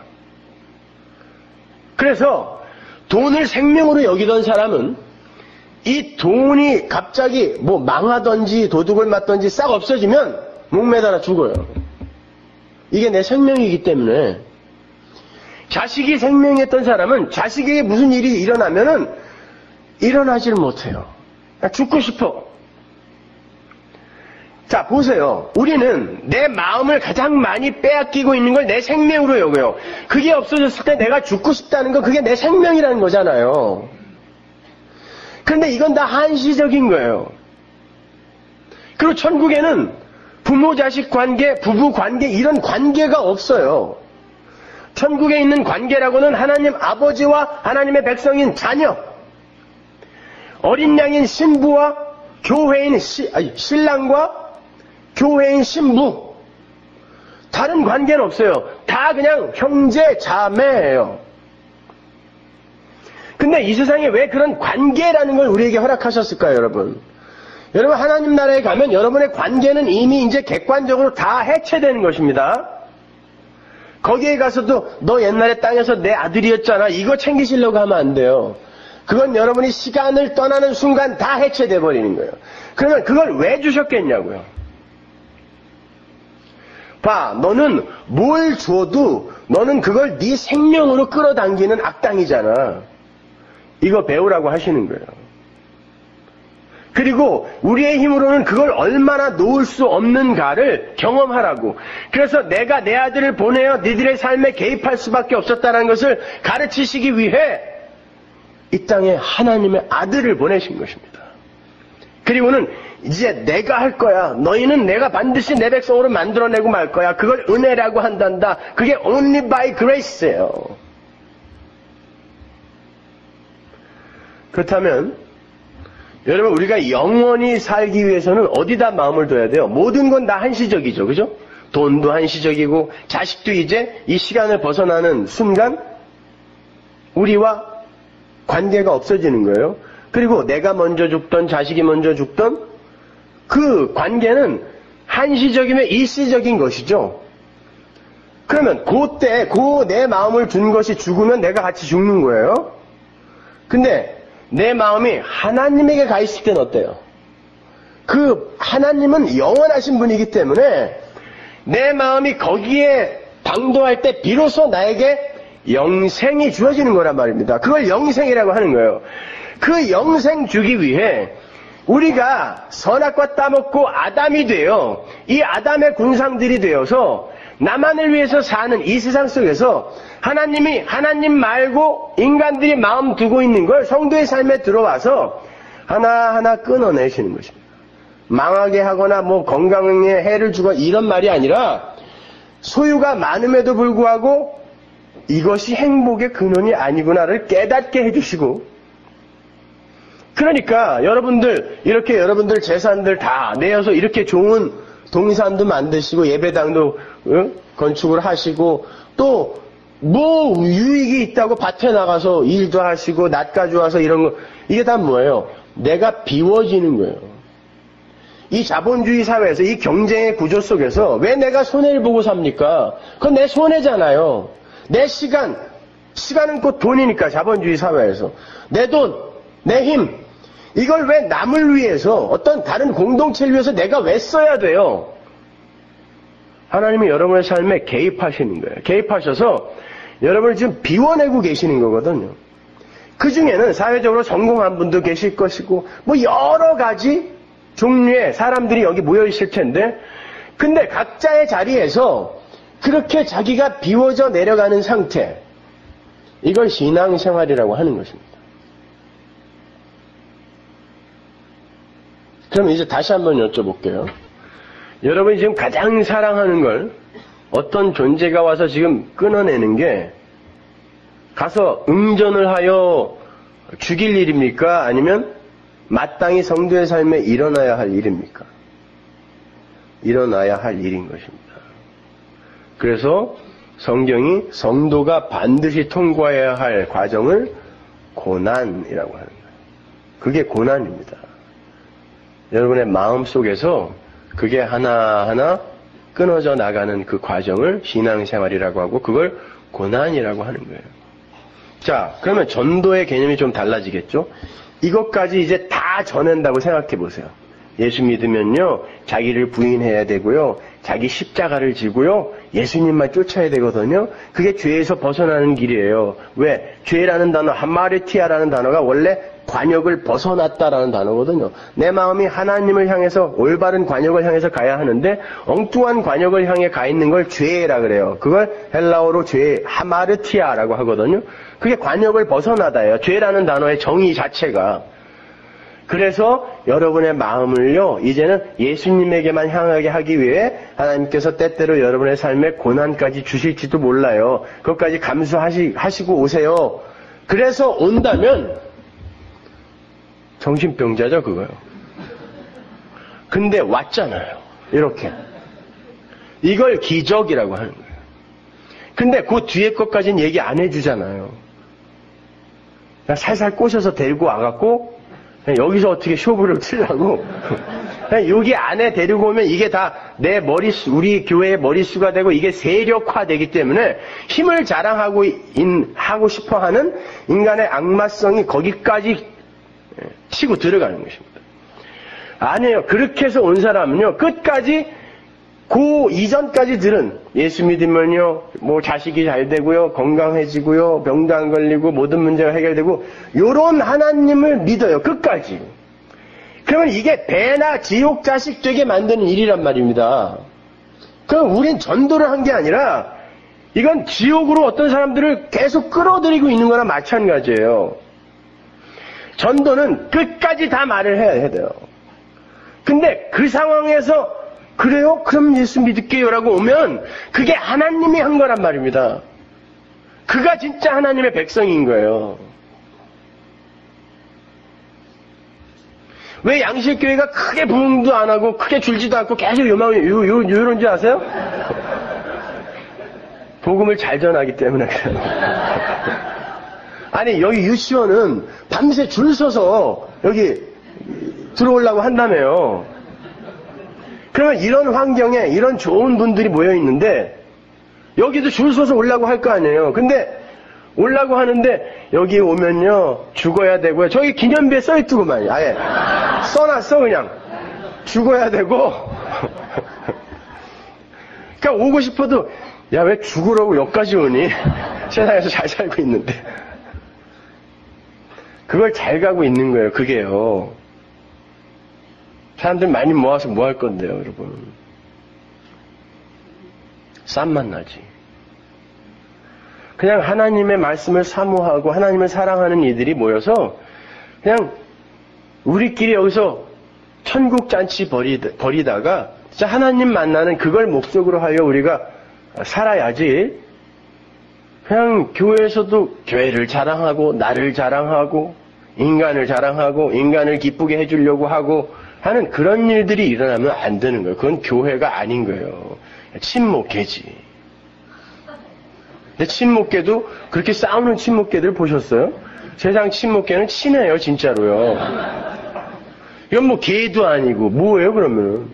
[SPEAKER 1] 그래서 돈을 생명으로 여기던 사람은 이 돈이 갑자기 뭐 망하든지 도둑을 맞든지 싹 없어지면 목매달아 죽어요. 이게 내 생명이기 때문에. 자식이 생명이었던 사람은 자식에게 무슨 일이 일어나면은 일어나질 못해요. 죽고 싶어. 자, 보세요. 우리는 내 마음을 가장 많이 빼앗기고 있는 걸 내 생명으로 여겨요. 그게 없어졌을 때 내가 죽고 싶다는 건 그게 내 생명이라는 거잖아요. 그런데 이건 다 한시적인 거예요. 그리고 천국에는 부모 자식 관계, 부부 관계 이런 관계가 없어요. 천국에 있는 관계라고는 하나님 아버지와 하나님의 백성인 자녀, 어린 양인 신부와 교회인 신랑과 교회인 신부, 다른 관계는 없어요. 다 그냥 형제 자매예요. 근데 이 세상에 왜 그런 관계라는 걸 우리에게 허락하셨을까요, 여러분? 여러분, 하나님 나라에 가면 여러분의 관계는 이미 이제 객관적으로 다 해체되는 것입니다. 거기에 가서도 너 옛날에 땅에서 내 아들이었잖아, 이거 챙기시려고 하면 안 돼요. 그건 여러분이 시간을 떠나는 순간 다 해체돼 버리는 거예요. 그러면 그걸 왜 주셨겠냐고요. 봐, 너는 뭘 줘도 너는 그걸 네 생명으로 끌어당기는 악당이잖아. 이거 배우라고 하시는 거예요. 그리고 우리의 힘으로는 그걸 얼마나 놓을 수 없는가를 경험하라고. 그래서 내가 내 아들을 보내어 니들의 삶에 개입할 수밖에 없었다는 것을 가르치시기 위해 이 땅에 하나님의 아들을 보내신 것입니다. 그리고는 이제 내가 할 거야. 너희는 내가 반드시 내 백성으로 만들어내고 말 거야. 그걸 은혜라고 한단다. 그게 only by grace예요. 그렇다면 여러분, 우리가 영원히 살기 위해서는 어디다 마음을 둬야 돼요? 모든 건 다 한시적이죠. 그죠? 돈도 한시적이고 자식도 이제 이 시간을 벗어나는 순간 우리와 관계가 없어지는 거예요. 그리고 내가 먼저 죽던 자식이 먼저 죽던 그 관계는 한시적이면 일시적인 것이죠. 그러면 그때 내 마음을 둔 것이 죽으면 내가 같이 죽는 거예요. 근데 내 마음이 하나님에게 가 있을 때는 어때요? 그 하나님은 영원하신 분이기 때문에 내 마음이 거기에 당도할 때 비로소 나에게 영생이 주어지는 거란 말입니다. 그걸 영생이라고 하는 거예요. 그 영생 주기 위해 우리가 선악과 따먹고 아담이 되어 이 아담의 군상들이 되어서 나만을 위해서 사는 이 세상 속에서 하나님이 하나님 말고 인간들이 마음 두고 있는 걸 성도의 삶에 들어와서 하나하나 끊어내시는 것입니다. 망하게 하거나 뭐 건강에 해를 주거나 이런 말이 아니라 소유가 많음에도 불구하고 이것이 행복의 근원이 아니구나를 깨닫게 해주시고, 그러니까 여러분들 이렇게 여러분들 재산들 다 내어서 이렇게 좋은 동산도 만드시고 예배당도 건축을 하시고 또 뭐 유익이 있다고 밭에 나가서 일도 하시고 낮까지 와서 이런 거, 이게 다 뭐예요? 내가 비워지는 거예요. 이 자본주의 사회에서 이 경쟁의 구조 속에서 왜 내가 손해를 보고 삽니까? 그건 내 손해잖아요. 내 시간은 곧 돈이니까. 자본주의 사회에서 내 돈, 내 힘, 이걸 왜 남을 위해서 어떤 다른 공동체를 위해서 내가 왜 써야 돼요? 하나님이 여러분의 삶에 개입하시는 거예요. 개입하셔서 여러분을 지금 비워내고 계시는 거거든요. 그 중에는 사회적으로 성공한 분도 계실 것이고 뭐 여러 가지 종류의 사람들이 여기 모여 있을 텐데, 근데 각자의 자리에서 그렇게 자기가 비워져 내려가는 상태, 이걸 신앙생활이라고 하는 것입니다. 그럼 이제 다시 한번 여쭤볼게요. 여러분이 지금 가장 사랑하는 걸 어떤 존재가 와서 지금 끊어내는 게 가서 응전을 하여 죽일 일입니까? 아니면 마땅히 성도의 삶에 일어나야 할 일입니까? 일어나야 할 일인 것입니다. 그래서 성경이 성도가 반드시 통과해야 할 과정을 고난이라고 하는 거예요. 그게 고난입니다. 여러분의 마음 속에서 그게 하나하나 끊어져 나가는 그 과정을 신앙생활이라고 하고 그걸 고난이라고 하는 거예요. 자, 그러면 전도의 개념이 좀 달라지겠죠? 이것까지 이제 다 전한다고 생각해 보세요. 예수 믿으면요, 자기를 부인해야 되고요, 자기 십자가를 지고요, 예수님만 쫓아야 되거든요. 그게 죄에서 벗어나는 길이에요. 왜? 죄라는 단어, 하마르티아라는 단어가 원래 관역을 벗어났다라는 단어거든요. 내 마음이 하나님을 향해서 올바른 관역을 향해서 가야 하는데 엉뚱한 관역을 향해 가 있는 걸 죄라 그래요. 그걸 헬라어로 죄, 하마르티아라고 하거든요. 그게 관역을 벗어나다예요. 죄라는 단어의 정의 자체가. 그래서 여러분의 마음을요, 이제는 예수님에게만 향하게 하기 위해 하나님께서 때때로 여러분의 삶에 고난까지 주실지도 몰라요. 그것까지 감수하시고 오세요. 그래서 온다면 정신병자죠, 그거요. 근데 왔잖아요. 이렇게. 이걸 기적이라고 하는 거예요. 근데 그 뒤에 것까지는 얘기 안 해주잖아요. 그냥 살살 꼬셔서 데리고 와갖고 여기서 어떻게 쇼부를 치려고 여기 안에 데리고 오면 이게 다 내 머릿수, 우리 교회의 머릿수가 되고 이게 세력화되기 때문에 힘을 자랑하고 하고 싶어하는 인간의 악마성이 거기까지 치고 들어가는 것입니다. 아니에요. 그렇게 해서 온 사람은요, 끝까지 그 이전까지 들은 예수 믿으면요, 뭐 자식이 잘 되고요, 건강해지고요, 병도 안 걸리고 모든 문제가 해결되고 요런 하나님을 믿어요. 끝까지. 그러면 이게 배나 지옥 자식 되게 만드는 일이란 말입니다. 그럼 우린 전도를 한 게 아니라 이건 지옥으로 어떤 사람들을 계속 끌어들이고 있는 거나 마찬가지예요. 전도는 끝까지 다 말을 해야 돼요. 근데 그 상황에서 그래요? 그럼 예수 믿을게요라고 오면 그게 하나님이 한 거란 말입니다. 그가 진짜 하나님의 백성인 거예요. 왜 양실교회가 크게 부흥도 안 하고 크게 줄지도 않고 계속 요런 줄 아세요? 복음을 잘 전하기 때문에 그래요. 아니, 여기 유치원은 밤새 줄 서서 여기 들어오려고 한다며요. 그러면 이런 환경에 이런 좋은 분들이 모여 있는데 여기도 줄 서서 오려고 할 거 아니에요. 근데 오려고 하는데 여기 오면요 죽어야 되고요. 저기 기념비에 써있더구만. 아예 써놨어 그냥. 죽어야 되고 그러니까 오고 싶어도 야 왜 죽으라고 여기까지 오니? 세상에서 잘 살고 있는데. 그걸 잘 가고 있는 거예요. 그게요. 사람들 많이 모아서 뭐 할 건데요, 여러분. 쌈만 나지. 그냥 하나님의 말씀을 사모하고 하나님을 사랑하는 이들이 모여서 그냥 우리끼리 여기서 천국 잔치 벌이다가 진짜 하나님 만나는 그걸 목적으로 하여 우리가 살아야지. 그냥 교회에서도 교회를 자랑하고 나를 자랑하고 인간을 자랑하고 인간을 기쁘게 해주려고 하고 하는 그런 일들이 일어나면 안 되는 거예요. 그건 교회가 아닌 거예요. 친목계지. 근데 친목계도 그렇게 싸우는 친목계들 보셨어요? 세상 친목계는 친해요, 진짜로요. 이건 뭐 개도 아니고 뭐예요, 그러면은.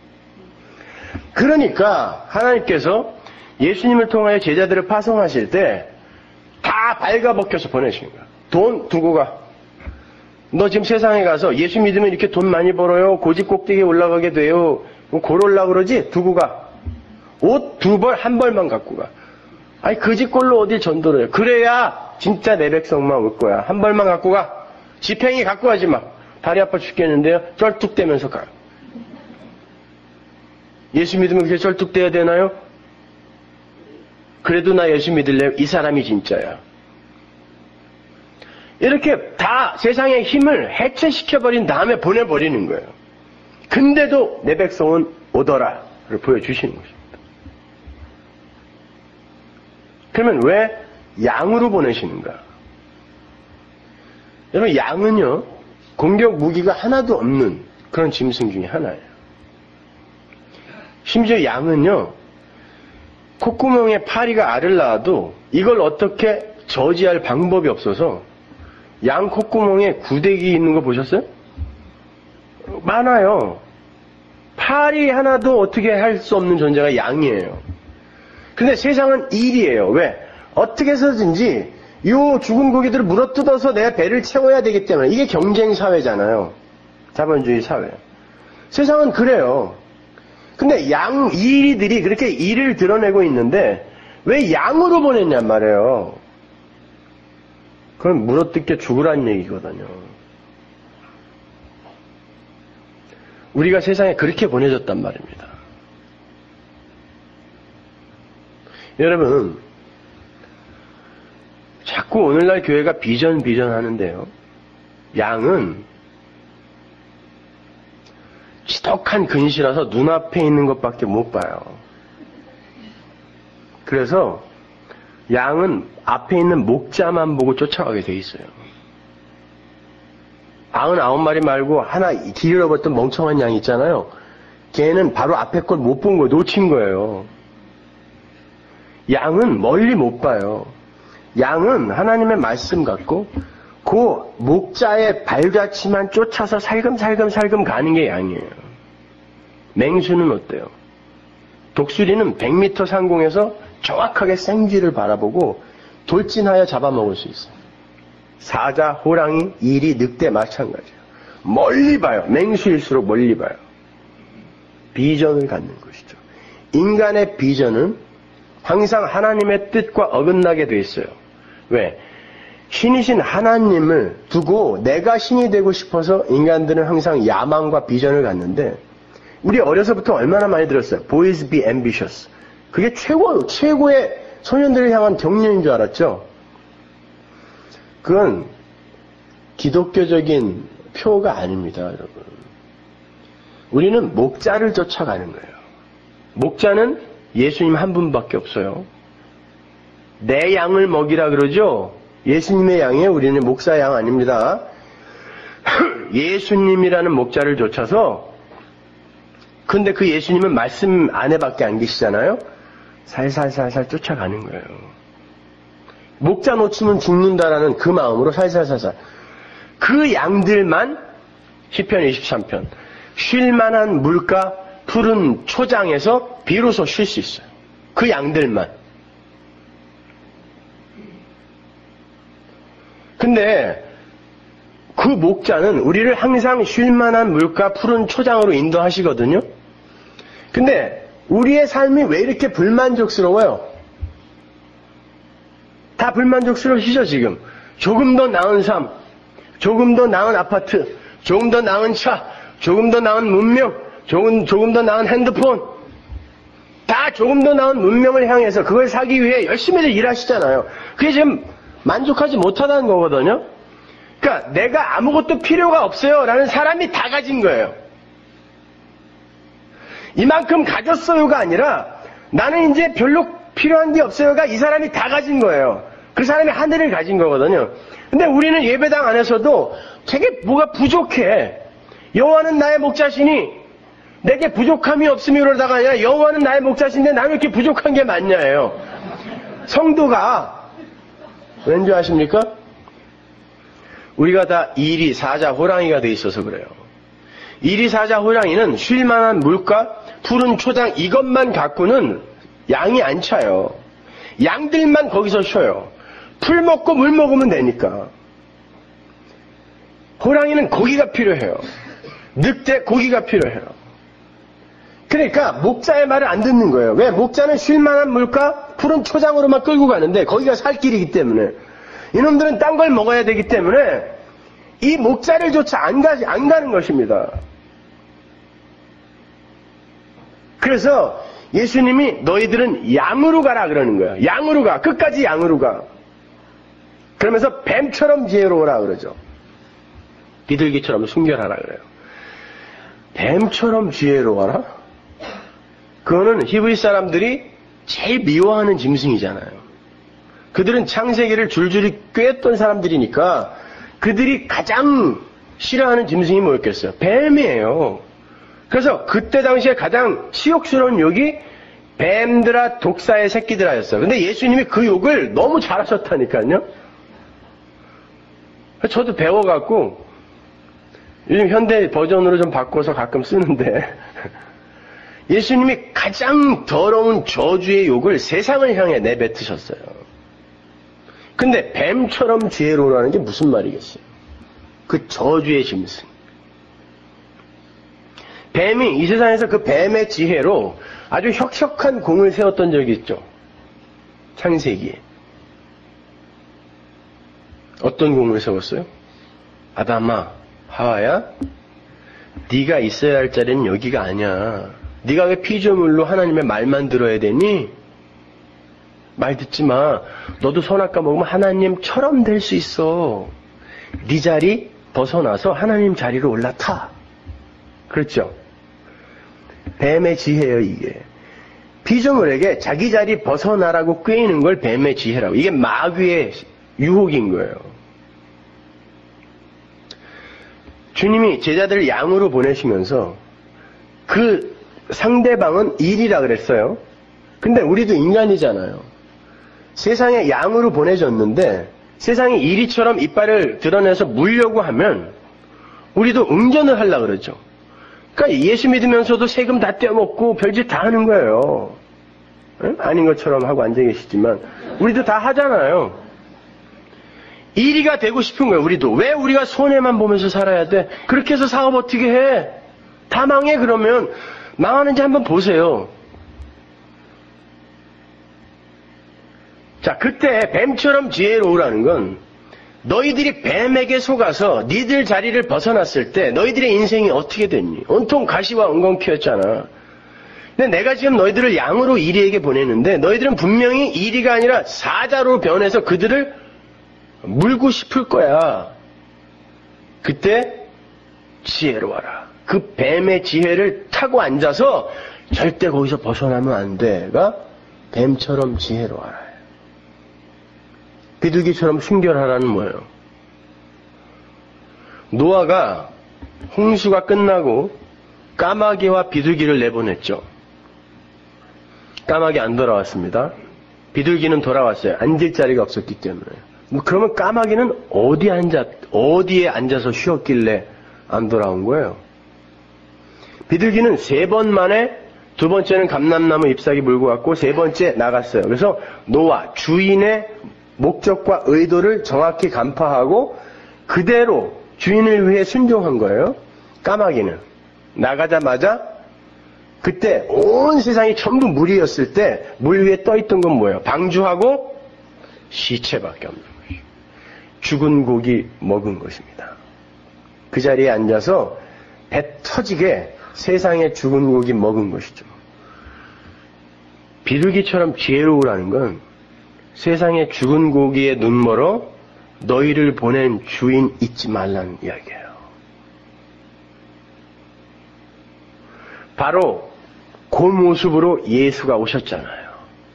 [SPEAKER 1] 그러니까 하나님께서 예수님을 통하여 제자들을 파송하실 때 다 발가벗겨서 보내신 거야. 돈 두고 가. 너 지금 세상에 가서 예수 믿으면 이렇게 돈 많이 벌어요. 고집 꼭대기에 올라가게 돼요. 뭐 그럴라 그러지? 두고 가. 옷 2벌, 1벌만 갖고 가. 아니 거짓골로 어디 전도를 해요. 그래야 진짜 내 백성만 올 거야. 한 벌만 갖고 가. 지팽이 갖고 가지 마. 다리 아파 죽겠는데요. 쩔뚝대면서 가요. 예수 믿으면 그렇게 쩔뚝대야 되나요? 그래도 나 예수 믿을래요. 이 사람이 진짜야. 이렇게 다 세상의 힘을 해체시켜버린 다음에 보내버리는 거예요. 근데도 내 백성은 오더라를 보여주시는 것입니다. 그러면 왜 양으로 보내시는가? 여러분, 양은요, 공격 무기가 하나도 없는 그런 짐승 중에 하나예요. 심지어 양은요, 콧구멍에 파리가 알을 낳아도 이걸 어떻게 저지할 방법이 없어서 양 콧구멍에 구데기 있는 거 보셨어요? 많아요. 파리 하나도 어떻게 할 수 없는 존재가 양이에요. 근데 세상은 일이에요. 왜? 어떻게 해서든지 이 죽은 고기들을 물어뜯어서 내 배를 채워야 되기 때문에 이게 경쟁 사회잖아요. 자본주의 사회. 세상은 그래요. 근데 양 이리들이 그렇게 일을 드러내고 있는데 왜 양으로 보냈냔 말이에요. 그건 물어뜯게 죽으란 얘기거든요. 우리가 세상에 그렇게 보내졌단 말입니다. 여러분, 자꾸 오늘날 교회가 비전 하는데요. 양은 지독한 근시라서 눈앞에 있는 것밖에 못 봐요. 그래서 양은 앞에 있는 목자만 보고 쫓아가게 돼 있어요. 99마리 말고 하나 길 잃어버렸던 멍청한 양 있잖아요. 걔는 바로 앞에 걸 못 본 거예요. 놓친 거예요. 양은 멀리 못 봐요. 양은 하나님의 말씀 같고 그 목자의 발자취만 쫓아서 살금살금 가는 게 양이에요. 맹수는 어때요? 독수리는 100m 상공에서 정확하게 생쥐를 바라보고 돌진하여 잡아먹을 수 있어요. 사자, 호랑이, 이리, 늑대 마찬가지예요. 멀리 봐요. 맹수일수록 멀리 봐요. 비전을 갖는 것이죠. 인간의 비전은 항상 하나님의 뜻과 어긋나게 돼 있어요. 왜? 신이신 하나님을 두고 내가 신이 되고 싶어서 인간들은 항상 야망과 비전을 갖는데 우리 어려서부터 얼마나 많이 들었어요. Boys be ambitious. 그게 최고의 소년들을 향한 격려인 줄 알았죠? 그건 기독교적인 표가 아닙니다, 여러분. 우리는 목자를 쫓아가는 거예요. 목자는 예수님 한 분밖에 없어요. 내 양을 먹이라 그러죠? 예수님의 양이에요. 우리는 목사 양 아닙니다. 예수님이라는 목자를 쫓아서 근데 그 예수님은 말씀 안에밖에 안 계시잖아요. 살살살살 쫓아가는 거예요. 목자 놓치면 죽는다라는 그 마음으로 살살살살. 그 양들만 시편 23편 쉴만한 물가 푸른 초장에서 비로소 쉴 수 있어요. 그 양들만. 근데 그 목자는 우리를 항상 쉴만한 물가 푸른 초장으로 인도하시거든요. 근데 우리의 삶이 왜 이렇게 불만족스러워요? 다 불만족스러우시죠 지금? 조금 더 나은 삶, 조금 더 나은 아파트, 조금 더 나은 차, 조금 더 나은 문명, 조금 더 나은 핸드폰, 다 조금 더 나은 문명을 향해서 그걸 사기 위해 열심히들 일하시잖아요. 그게 지금 만족하지 못하다는 거거든요. 그러니까 내가 아무것도 필요가 없어요 라는 사람이 다 가진 거예요. 이만큼 가졌어요가 아니라 나는 이제 별로 필요한 게 없어요가 이 사람이 다 가진 거예요. 그 사람이 하늘을 가진 거거든요. 근데 우리는 예배당 안에서도 되게 뭐가 부족해. 여호와는 나의 목자시니 내게 부족함이 없음이 그러다가 아니라 여호와는 나의 목자신데 나는 이렇게 부족한 게 많냐예요. 성도가 왠지 아십니까? 우리가 다 이리, 사자, 호랑이가 돼 있어서 그래요. 이리, 사자, 호랑이는 쉴만한 물가, 푸른 초장 이것만 갖고는 양이 안 차요. 양들만 거기서 쉬어요. 풀 먹고 물 먹으면 되니까. 호랑이는 고기가 필요해요. 늑대 고기가 필요해요. 그러니까 목자의 말을 안 듣는 거예요. 왜? 목자는 쉴만한 물가, 푸른 초장으로만 끌고 가는데 거기가 살 길이기 때문에 이놈들은 딴 걸 먹어야 되기 때문에 이 목자를조차 안 가는 것입니다. 그래서 예수님이 너희들은 양으로 가라 그러는 거예요. 양으로 가. 끝까지 양으로 가. 그러면서 뱀처럼 지혜로워라 그러죠. 비둘기처럼 순결하라 그래요. 뱀처럼 지혜로워라? 그거는 히브리 사람들이 제일 미워하는 짐승이잖아요. 그들은 창세기를 줄줄이 꿰었던 사람들이니까 그들이 가장 싫어하는 짐승이 뭐였겠어요? 뱀이에요. 그래서 그때 당시에 가장 치욕스러운 욕이 뱀들아 독사의 새끼들아였어요. 근데 예수님이 그 욕을 너무 잘하셨다니까요. 저도 배워갖고 요즘 현대 버전으로 좀 바꿔서 가끔 쓰는데 예수님이 가장 더러운 저주의 욕을 세상을 향해 내뱉으셨어요. 근데 뱀처럼 지혜로우라는 게 무슨 말이겠어요? 그 저주의 짐승. 뱀이 이 세상에서 그 뱀의 지혜로 아주 혁혁한 공을 세웠던 적이 있죠. 창세기에. 어떤 공을 세웠어요? 아담아, 하와야, 네가 있어야 할 자리는 여기가 아니야. 네가 왜 피조물로 하나님의 말만 들어야 되니? 말 듣지 마. 너도 선악과 먹으면 하나님처럼 될 수 있어. 네 자리 벗어나서 하나님 자리로 올라타. 그렇죠? 뱀의 지혜예요, 이게. 피조물에게 자기 자리 벗어나라고 꾀이는 걸 뱀의 지혜라고. 이게 마귀의 유혹인 거예요. 주님이 제자들을 양으로 보내시면서 그 상대방은 일이라 그랬어요. 근데 우리도 인간이잖아요. 세상에 양으로 보내졌는데 세상이 이리처럼 이빨을 드러내서 물려고 하면 우리도 응전을 하려고 그러죠. 그러니까 예수 믿으면서도 세금 다 떼어먹고 별짓 다 하는 거예요. 응? 아닌 것처럼 하고 앉아 계시지만 우리도 다 하잖아요. 이리가 되고 싶은 거예요. 우리도. 왜 우리가 손해만 보면서 살아야 돼? 그렇게 해서 사업 어떻게 해? 다 망해 그러면. 망하는지 한번 보세요. 자, 그때 뱀처럼 지혜로우라는 건 너희들이 뱀에게 속아서 니들 자리를 벗어났을 때 너희들의 인생이 어떻게 됐니? 온통 가시와 엉겅퀴였잖아. 근데 내가 지금 너희들을 양으로 이리에게 보내는데 너희들은 분명히 이리가 아니라 사자로 변해서 그들을 물고 싶을 거야. 그때 지혜로워라. 그 뱀의 지혜를 타고 앉아서 절대 거기서 벗어나면 안 돼가 뱀처럼 지혜로워라. 비둘기처럼 순결하라는 뭐예요? 노아가 홍수가 끝나고 까마귀와 비둘기를 내보냈죠. 까마귀 안 돌아왔습니다. 비둘기는 돌아왔어요. 앉을 자리가 없었기 때문에. 그러면 까마귀는 어디에 앉아서 쉬었길래 안 돌아온 거예요? 비둘기는 3번 만에, 2번째는 감람나무 잎사귀 물고 갔고 3번째 나갔어요. 그래서 노아 주인의 목적과 의도를 정확히 간파하고 그대로 주인을 위해 순종한 거예요. 까마귀는 나가자마자 그때 온 세상이 전부 물이었을 때 물 위에 떠있던 건 뭐예요? 방주하고 시체밖에 없는 것이에요. 죽은 고기 먹은 것입니다. 그 자리에 앉아서 배 터지게 세상에 죽은 고기 먹은 것이죠. 비둘기처럼 지혜로우라는 건 세상에 죽은 고기에 눈멀어 너희를 보낸 주인 잊지 말라는 이야기예요. 바로 그 모습으로 예수가 오셨잖아요.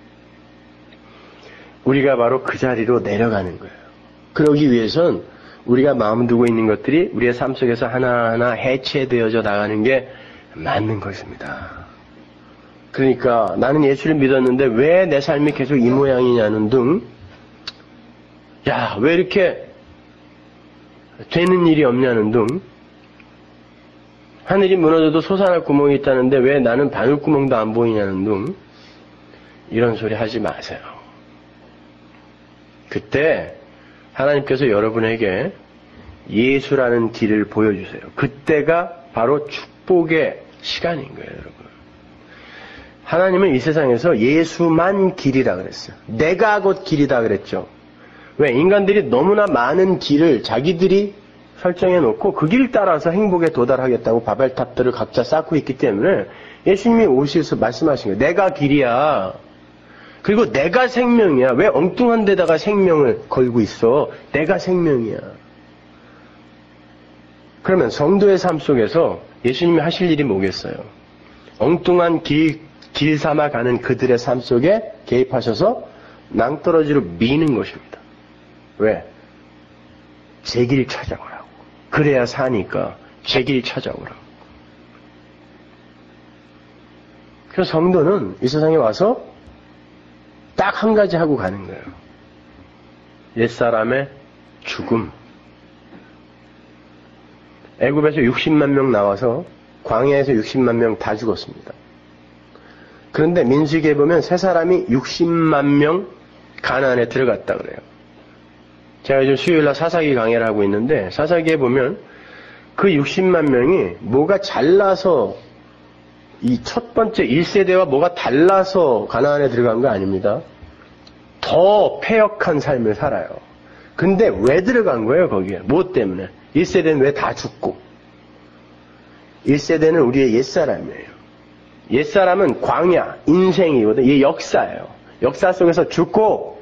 [SPEAKER 1] 우리가 바로 그 자리로 내려가는 거예요. 그러기 위해선 우리가 마음 두고 있는 것들이 우리의 삶 속에서 하나하나 해체되어져 나가는 게 맞는 것입니다. 그러니까 나는 예수를 믿었는데 왜 내 삶이 계속 이 모양이냐는 등, 야, 왜 이렇게 되는 일이 없냐는 등, 하늘이 무너져도 솟아날 구멍이 있다는데 왜 나는 바늘구멍도 안 보이냐는 등, 이런 소리 하지 마세요. 그때 하나님께서 여러분에게 예수라는 길을 보여주세요. 그때가 바로 축복의 시간인 거예요, 여러분. 하나님은 이 세상에서 예수만 길이라 그랬어요. 내가 곧 길이다 그랬죠. 왜? 인간들이 너무나 많은 길을 자기들이 설정해 놓고 그 길 따라서 행복에 도달하겠다고 바벨탑들을 각자 쌓고 있기 때문에 예수님이 오셔서 말씀하신 거예요. 내가 길이야. 그리고 내가 생명이야. 왜 엉뚱한 데다가 생명을 걸고 있어? 내가 생명이야. 그러면 성도의 삶 속에서 예수님이 하실 일이 뭐겠어요? 엉뚱한 길 삼아 가는 그들의 삶 속에 개입하셔서 낭떠러지로 미는 것입니다. 왜? 제 길 찾아오라고. 그래야 사니까 제 길 찾아오라고. 그래서 성도는 이 세상에 와서 딱 한 가지 하고 가는 거예요. 옛사람의 죽음. 애굽에서 60만 명 나와서 광야에서 60만 명 다 죽었습니다. 그런데 민수기에 보면 세 사람이 60만 명 가나안에 들어갔다 그래요. 제가 요즘 수요일날 사사기 강의를 하고 있는데 사사기에 보면 그 60만 명이 뭐가 잘나서 이 첫 번째 1세대와 뭐가 달라서 가나안에 들어간 거 아닙니다. 더 패역한 삶을 살아요. 근데 왜 들어간 거예요 거기에? 무엇 때문에? 1세대는 왜 다 죽고 1세대는 우리의 옛사람이에요. 옛사람은 광야, 인생이거든. 이게 역사예요. 역사 속에서 죽고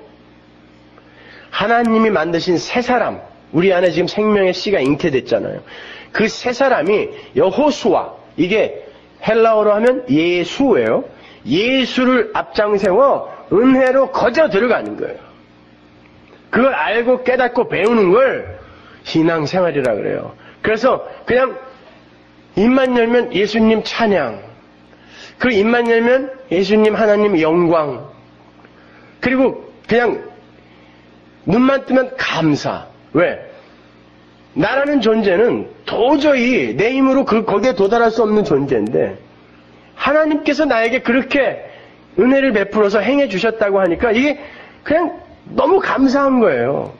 [SPEAKER 1] 하나님이 만드신 새 사람, 우리 안에 지금 생명의 씨가 잉태됐잖아요. 그 새 사람이 여호수아, 이게 헬라어로 하면 예수예요. 예수를 앞장세워 은혜로 거저 들어가는 거예요. 그걸 알고 깨닫고 배우는 걸 신앙생활이라 그래요. 그래서 그냥 입만 열면 예수님 찬양, 그리고 입만 열면 예수님 하나님 영광, 그리고 그냥 눈만 뜨면 감사. 왜? 나라는 존재는 도저히 내 힘으로 거기에 도달할 수 없는 존재인데 하나님께서 나에게 그렇게 은혜를 베풀어서 행해 주셨다고 하니까 이게 그냥 너무 감사한 거예요.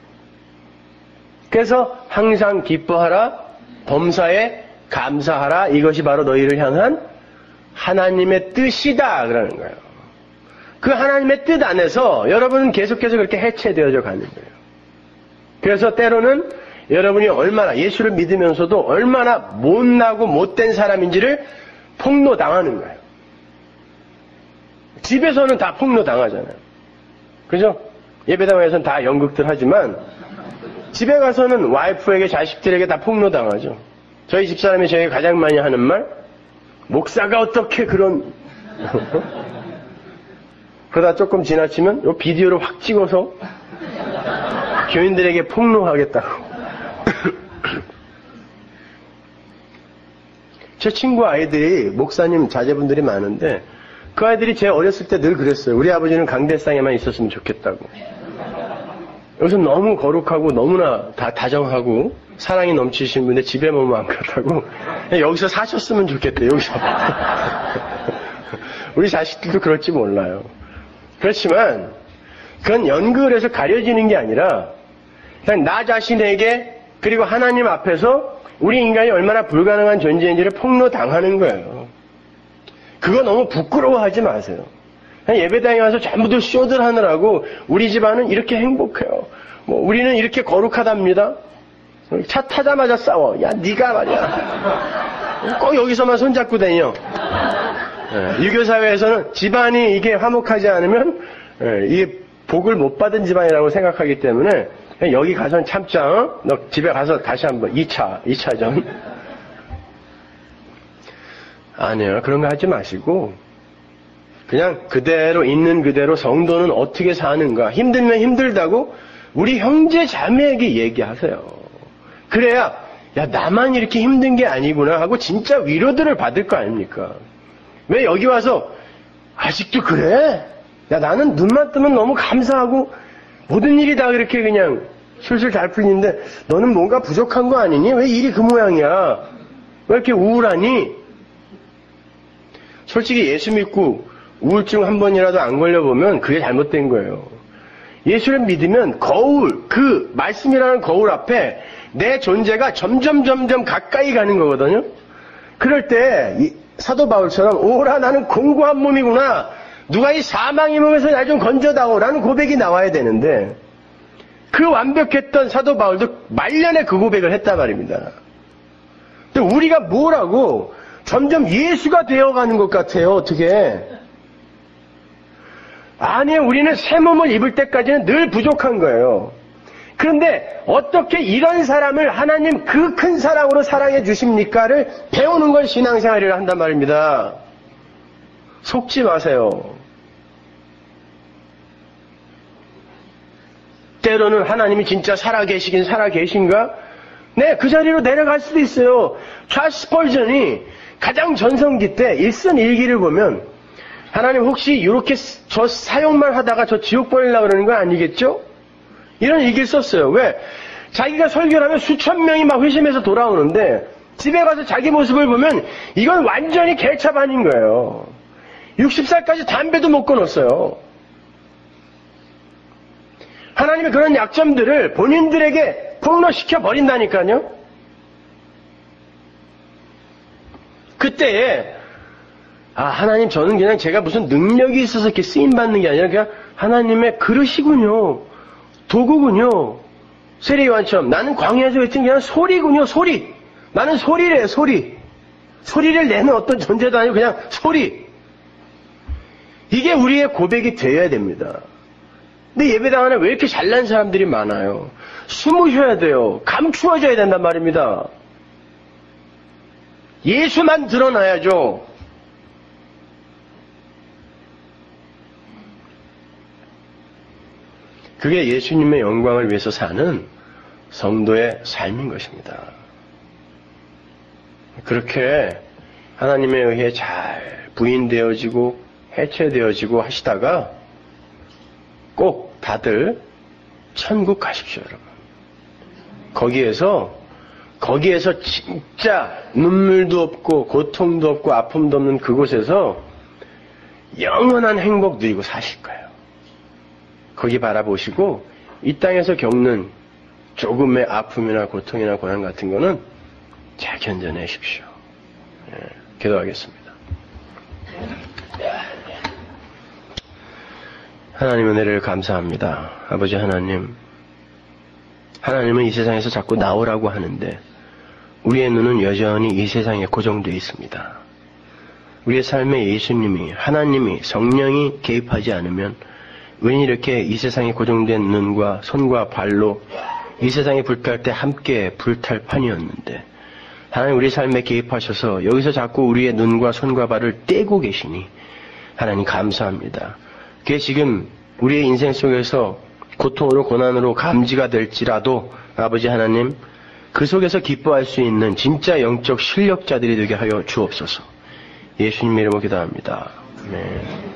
[SPEAKER 1] 그래서 항상 기뻐하라, 범사에 감사하라, 이것이 바로 너희를 향한 하나님의 뜻이다 그러는 거예요. 그 하나님의 뜻 안에서 여러분은 계속해서 그렇게 해체되어져 가는 거예요. 그래서 때로는 여러분이 얼마나 예수를 믿으면서도 얼마나 못나고 못된 사람인지를 폭로당하는 거예요. 집에서는 다 폭로당하잖아요. 그죠? 예배당에서는 다 연극들 하지만 집에 가서는 와이프에게 자식들에게 다 폭로당하죠. 저희 집사람이 저에게 가장 많이 하는 말, 목사가 어떻게 그런 그러다 조금 지나치면 요 비디오를 확 찍어서 교인들에게 폭로하겠다고. 제 친구 아이들이 목사님 자제분들이 많은데 그 아이들이 제 어렸을 때 늘 그랬어요. 우리 아버지는 강대상에만 있었으면 좋겠다고. 여기서 너무 거룩하고 너무나 다정하고 사랑이 넘치신 분인데 집에 머무면 안 그렇다고. 여기서 사셨으면 좋겠대요. 여기서. 우리 자식들도 그럴지 몰라요. 그렇지만 그건 연극을 해서 가려지는 게 아니라 그냥 나 자신에게 그리고 하나님 앞에서 우리 인간이 얼마나 불가능한 존재인지를 폭로당하는 거예요. 그거 너무 부끄러워하지 마세요. 그냥 예배당에 와서 전부들 쇼들 하느라고 우리 집안은 이렇게 행복해요. 뭐 우리는 이렇게 거룩하답니다. 차 타자마자 싸워. 야 네가 말이야. 꼭 여기서만 손잡고 다녀. 유교사회에서는 집안이 이게 화목하지 않으면 이게 복을 못 받은 집안이라고 생각하기 때문에 여기 가서는 참자. 너 집에 가서 다시 한번 2차전. 아니에요. 그런 거 하지 마시고 그냥 그대로 있는 그대로 성도는 어떻게 사는가. 힘들면 힘들다고 우리 형제 자매에게 얘기하세요. 그래야 야 나만 이렇게 힘든 게 아니구나 하고 진짜 위로들을 받을 거 아닙니까? 왜 여기 와서 아직도 그래? 야 나는 눈만 뜨면 너무 감사하고 모든 일이 다 그렇게 그냥 술술 잘 풀리는데 너는 뭔가 부족한 거 아니니? 왜 일이 그 모양이야? 왜 이렇게 우울하니? 솔직히 예수 믿고 우울증 한 번이라도 안 걸려보면 그게 잘못된 거예요. 예수를 믿으면 거울, 그 말씀이라는 거울 앞에 내 존재가 점점 가까이 가는 거거든요. 그럴 때 사도 바울처럼 오라 나는 공고한 몸이구나. 누가 이 사망의 몸에서 날 좀 건져다오 라는 고백이 나와야 되는데 그 완벽했던 사도 바울도 말년에 그 고백을 했단 말입니다. 근데 우리가 뭐라고 점점 예수가 되어가는 것 같아요. 어떻게? 아니요. 우리는 새 몸을 입을 때까지는 늘 부족한 거예요. 그런데 어떻게 이런 사람을 하나님 그 큰 사랑으로 사랑해 주십니까를 배우는 건 신앙생활이라 한단 말입니다. 속지 마세요. 때로는 하나님이 진짜 살아계시긴 살아계신가? 네, 그 자리로 내려갈 수도 있어요. 찰스 스펄전이 가장 전성기 때 일선 일기를 보면 하나님 혹시 이렇게 저 사용만 하다가 저 지옥 보내려고 그러는 거 아니겠죠? 이런 일기를 썼어요. 왜? 자기가 설교를 하면 수천 명이 막 회심해서 돌아오는데 집에 가서 자기 모습을 보면 이건 완전히 개차반인 거예요. 60살까지 담배도 못 끊었어요. 하나님의 그런 약점들을 본인들에게 폭로시켜 버린다니까요. 그때에 하나님 저는 그냥 제가 무슨 능력이 있어서 이렇게 쓰임받는 게 아니라 그냥 하나님의 그릇이군요. 도구군요. 세례요한처럼 나는 광야에서 외친 그냥 소리군요. 소리. 나는 소리래요. 소리. 소리를 내는 어떤 존재도 아니고 그냥 소리. 이게 우리의 고백이 되어야 됩니다. 근데 예배당 안에 왜 이렇게 잘난 사람들이 많아요? 숨으셔야 돼요. 감추어져야 된단 말입니다. 예수만 드러나야죠. 그게 예수님의 영광을 위해서 사는 성도의 삶인 것입니다. 그렇게 하나님에 의해 잘 부인되어지고 해체되어지고 하시다가 꼭 다들 천국 가십시오, 여러분. 거기에서 진짜 눈물도 없고 고통도 없고 아픔도 없는 그곳에서 영원한 행복 누리고 사실 거예요. 거기 바라보시고 이 땅에서 겪는 조금의 아픔이나 고통이나 고난 같은 거는 잘 견뎌내십시오. 기도하겠습니다. 하나님 은혜를 감사합니다. 아버지 하나님, 하나님은 이 세상에서 자꾸 나오라고 하는데 우리의 눈은 여전히 이 세상에 고정되어 있습니다. 우리의 삶에 예수님이, 하나님이, 성령이 개입하지 않으면 왜 이렇게 이 세상에 고정된 눈과 손과 발로 이 세상에 불탈 때 함께 불탈 판이었는데 하나님 우리 삶에 개입하셔서 여기서 자꾸 우리의 눈과 손과 발을 떼고 계시니 하나님 감사합니다. 그게 지금 우리의 인생 속에서 고통으로 고난으로 감지가 될지라도 아버지 하나님 그 속에서 기뻐할 수 있는 진짜 영적 실력자들이 되게 하여 주옵소서. 예수님 이름으로 기도합니다. 아멘.